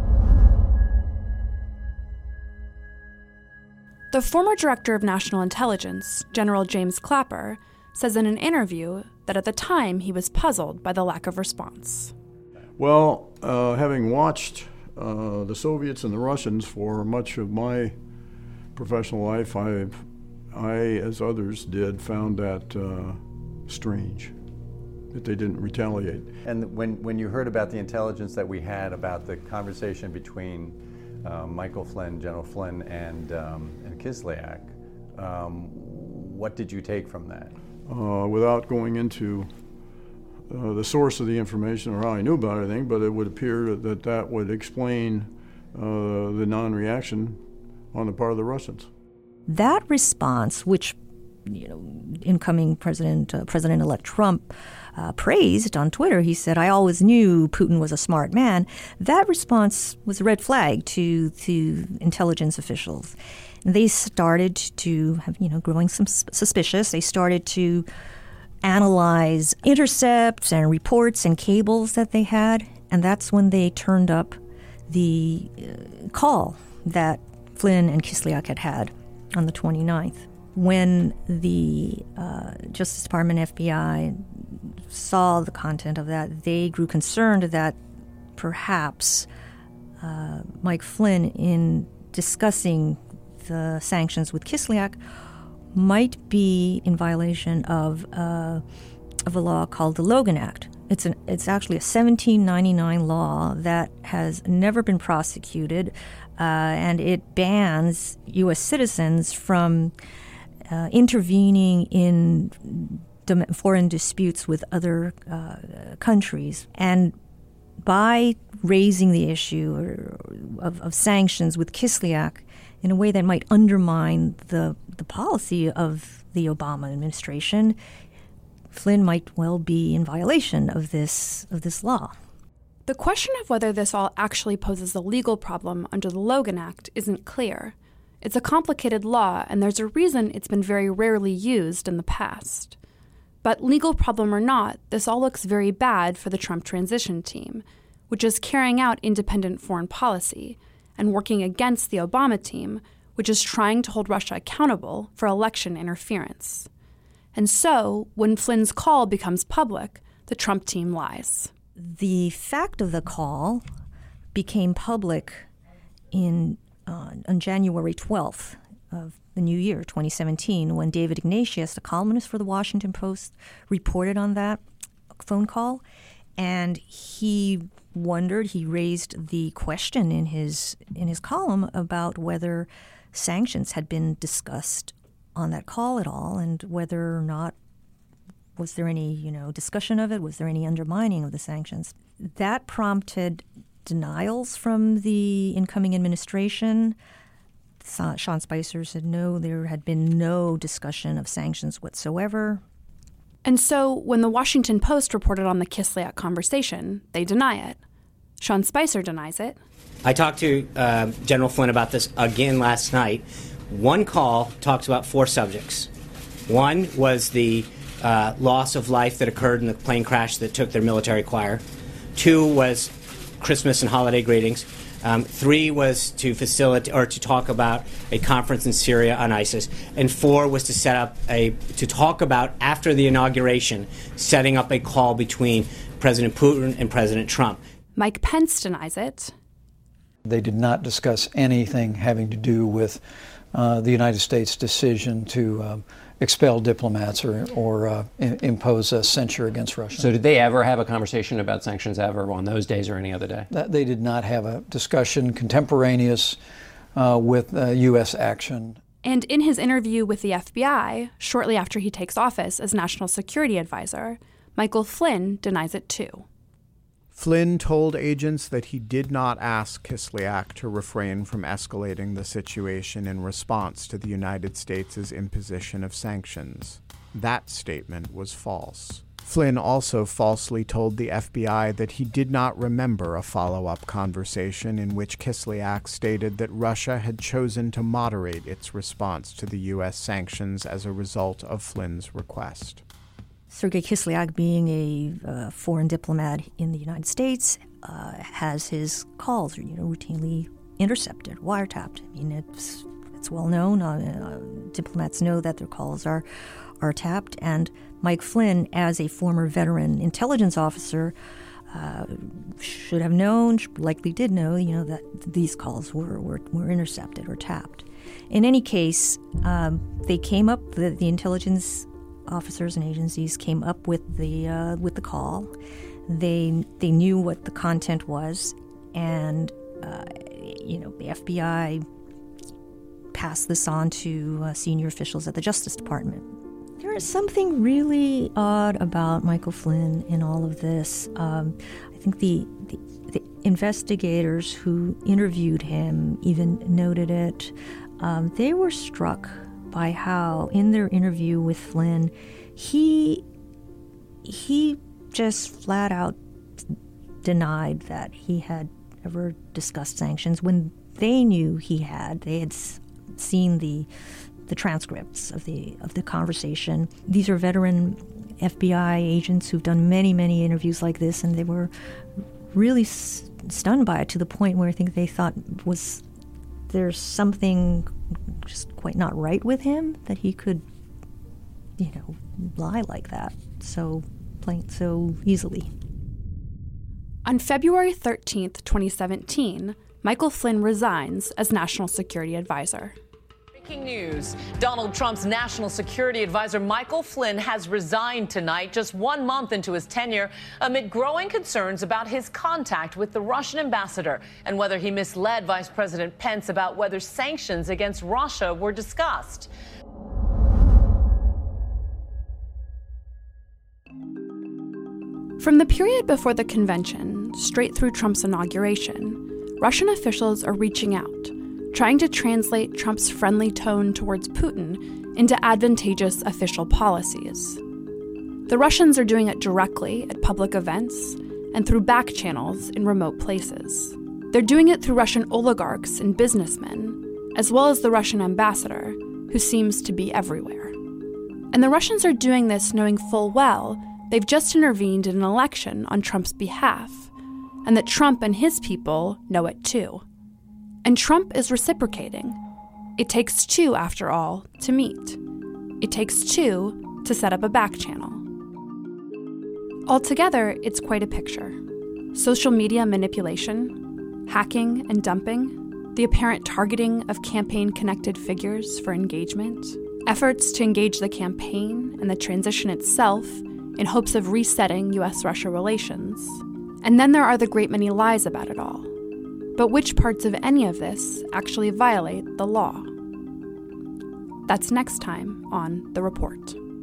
The former director of national intelligence, General James Clapper, says in an interview that at the time he was puzzled by the lack of response. Well, uh, having watched uh, the Soviets and the Russians for much of my professional life, I've, I, as others did, found that uh, strange. that they didn't retaliate. And when, when you heard about the intelligence that we had about the conversation between uh, Michael Flynn, General Flynn, and, um, and Kislyak, um, what did you take from that? Uh, without going into uh, the source of the information or how I knew about anything, but it would appear that that would explain uh, the non-reaction on the part of the Russians. That response, which you know, incoming President uh, President-elect Trump uh, praised on Twitter, he said, "I always knew Putin was a smart man." That response was a red flag to to intelligence officials. They started to have, you know, growing some suspicious. They started to analyze intercepts and reports and cables that they had, and that's when they turned up the uh, call that Flynn and Kislyak had had on the twenty-ninth. When the uh, Justice Department, F B I, saw the content of that, they grew concerned that perhaps uh, Mike Flynn, in discussing the sanctions with Kislyak, might be in violation of uh, of a law called the Logan Act. It's an it's actually a seventeen ninety-nine law that has never been prosecuted, uh, and it bans U S citizens from uh, intervening in dom- foreign disputes with other uh, countries. And by raising the issue of, of sanctions with Kislyak in a way that might undermine the, the policy of the Obama administration, Flynn might well be in violation of this of this law. The question of whether this all actually poses a legal problem under the Logan Act isn't clear. It's a complicated law, and there's a reason it's been very rarely used in the past. But legal problem or not, this all looks very bad for the Trump transition team, which is carrying out independent foreign policy and working against the Obama team, which is trying to hold Russia accountable for election interference. And so, when Flynn's call becomes public, the Trump team lies. The fact of the call became public in uh, on January twelfth of the new year, twenty seventeen, when David Ignatius, the columnist for the Washington Post, reported on that phone call. And he wondered, he raised the question in his in his column about whether sanctions had been discussed on that call at all, and whether or not was there any, you know, discussion of it, was there any undermining of the sanctions. That prompted denials from the incoming administration. Sean Spicer said no, there had been no discussion of sanctions whatsoever. And so when the Washington Post reported on the Kislyak conversation, they deny it. Sean Spicer denies it. I talked to uh, General Flynn about this again last night. One call talks about four subjects. One was the uh, loss of life that occurred in the plane crash that took their military choir. Two was Christmas and holiday greetings. Um, three was to facilitate or to talk about a conference in Syria on ISIS, and four was to set up a to talk about after the inauguration, setting up a call between President Putin and President Trump. Mike Pence denies it. They did not discuss anything having to do with uh, the United States' decision to um, expel diplomats or, or uh, I- impose a censure against Russia. So did they ever have a conversation about sanctions ever on those days or any other day? That they did not have a discussion contemporaneous uh, with uh, U S action. And in his interview with the F B I, shortly after he takes office as National Security Advisor, Michael Flynn denies it too. Flynn told agents that he did not ask Kislyak to refrain from escalating the situation in response to the United States' imposition of sanctions. That statement was false. Flynn also falsely told the F B I that he did not remember a follow-up conversation in which Kislyak stated that Russia had chosen to moderate its response to the U S sanctions as a result of Flynn's request. Sergei Kislyak, being a uh, foreign diplomat in the United States, uh, has his calls, you know, routinely intercepted, wiretapped. I mean, it's it's well known. Uh, uh, diplomats know that their calls are are tapped, and Mike Flynn, as a former veteran intelligence officer, uh, should have known, likely did know, you know, that these calls were were, were intercepted or tapped. In any case, um, they came up. The, the intelligence officers and agencies came up with the uh, with the call. They they knew what the content was, and uh, you know the F B I passed this on to uh, senior officials at the Justice Department. There is something really odd about Michael Flynn in all of this. Um, I think the, the the investigators who interviewed him even noted it. Um, they were struck by how, in their interview with Flynn, he he just flat out denied that he had ever discussed sanctions when they knew he had. They had s- seen the the transcripts of the of the conversation. These are veteran F B I agents who've done many, many interviews like this, and they were really s- stunned by it to the point where I think they thought, was there's something just quite not right with him that he could, you know, lie like that so plain, so easily. On February thirteenth, twenty seventeen, Michael Flynn resigns as National Security Advisor. Breaking news. Donald Trump's national security advisor Michael Flynn has resigned tonight, just one month into his tenure, amid growing concerns about his contact with the Russian ambassador and whether he misled Vice President Pence about whether sanctions against Russia were discussed. From the period before the convention, straight through Trump's inauguration, Russian officials are reaching out, trying to translate Trump's friendly tone towards Putin into advantageous official policies. The Russians are doing it directly at public events and through back channels in remote places. They're doing it through Russian oligarchs and businessmen, as well as the Russian ambassador, who seems to be everywhere. And the Russians are doing this knowing full well they've just intervened in an election on Trump's behalf, and that Trump and his people know it too. And Trump is reciprocating. It takes two, after all, to meet. It takes two to set up a back channel. Altogether, it's quite a picture. Social media manipulation, hacking and dumping, the apparent targeting of campaign-connected figures for engagement, efforts to engage the campaign and the transition itself in hopes of resetting U S Russia relations. And then there are the great many lies about it all. But which parts of any of this actually violate the law? That's next time on The Report.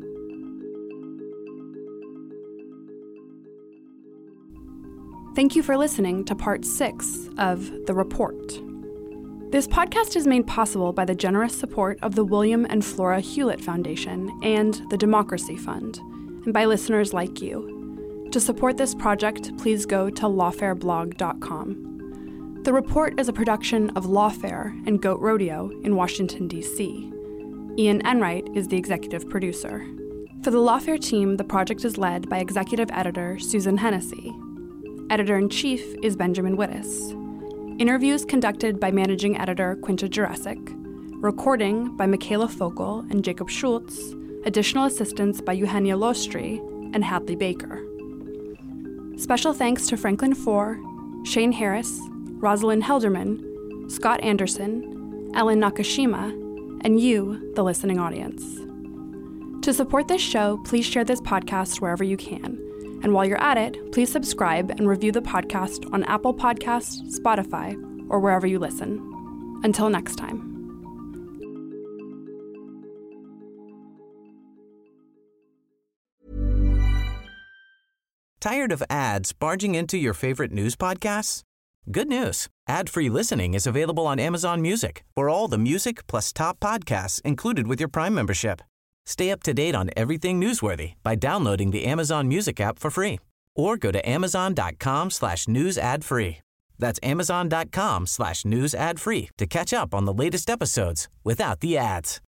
Thank you for listening to part six of The Report. This podcast is made possible by the generous support of the William and Flora Hewlett Foundation and the Democracy Fund, and by listeners like you. To support this project, please go to lawfare blog dot com. The Report is a production of Lawfare and Goat Rodeo in Washington, D C. Ian Enright is the executive producer. For the Lawfare team, the project is led by executive editor Susan Hennessy. Editor-in-chief is Benjamin Wittes. Interviews conducted by managing editor Quinta Jurecic. Recording by Michaela Focal and Jacob Schultz. Additional assistance by Eugenia Lostri and Hadley Baker. Special thanks to Franklin Foer, Shane Harris, Rosalind Helderman, Scott Anderson, Ellen Nakashima, and you, the listening audience. To support this show, please share this podcast wherever you can. And while you're at it, please subscribe and review the podcast on Apple Podcasts, Spotify, or wherever you listen. Until next time. Tired of ads barging into your favorite news podcasts? Good news. Ad-free listening is available on Amazon Music for all the music plus top podcasts included with your Prime membership. Stay up to date on everything newsworthy by downloading the Amazon Music app for free or go to amazon.com slash news ad free. That's amazon.com slash news ad free to catch up on the latest episodes without the ads.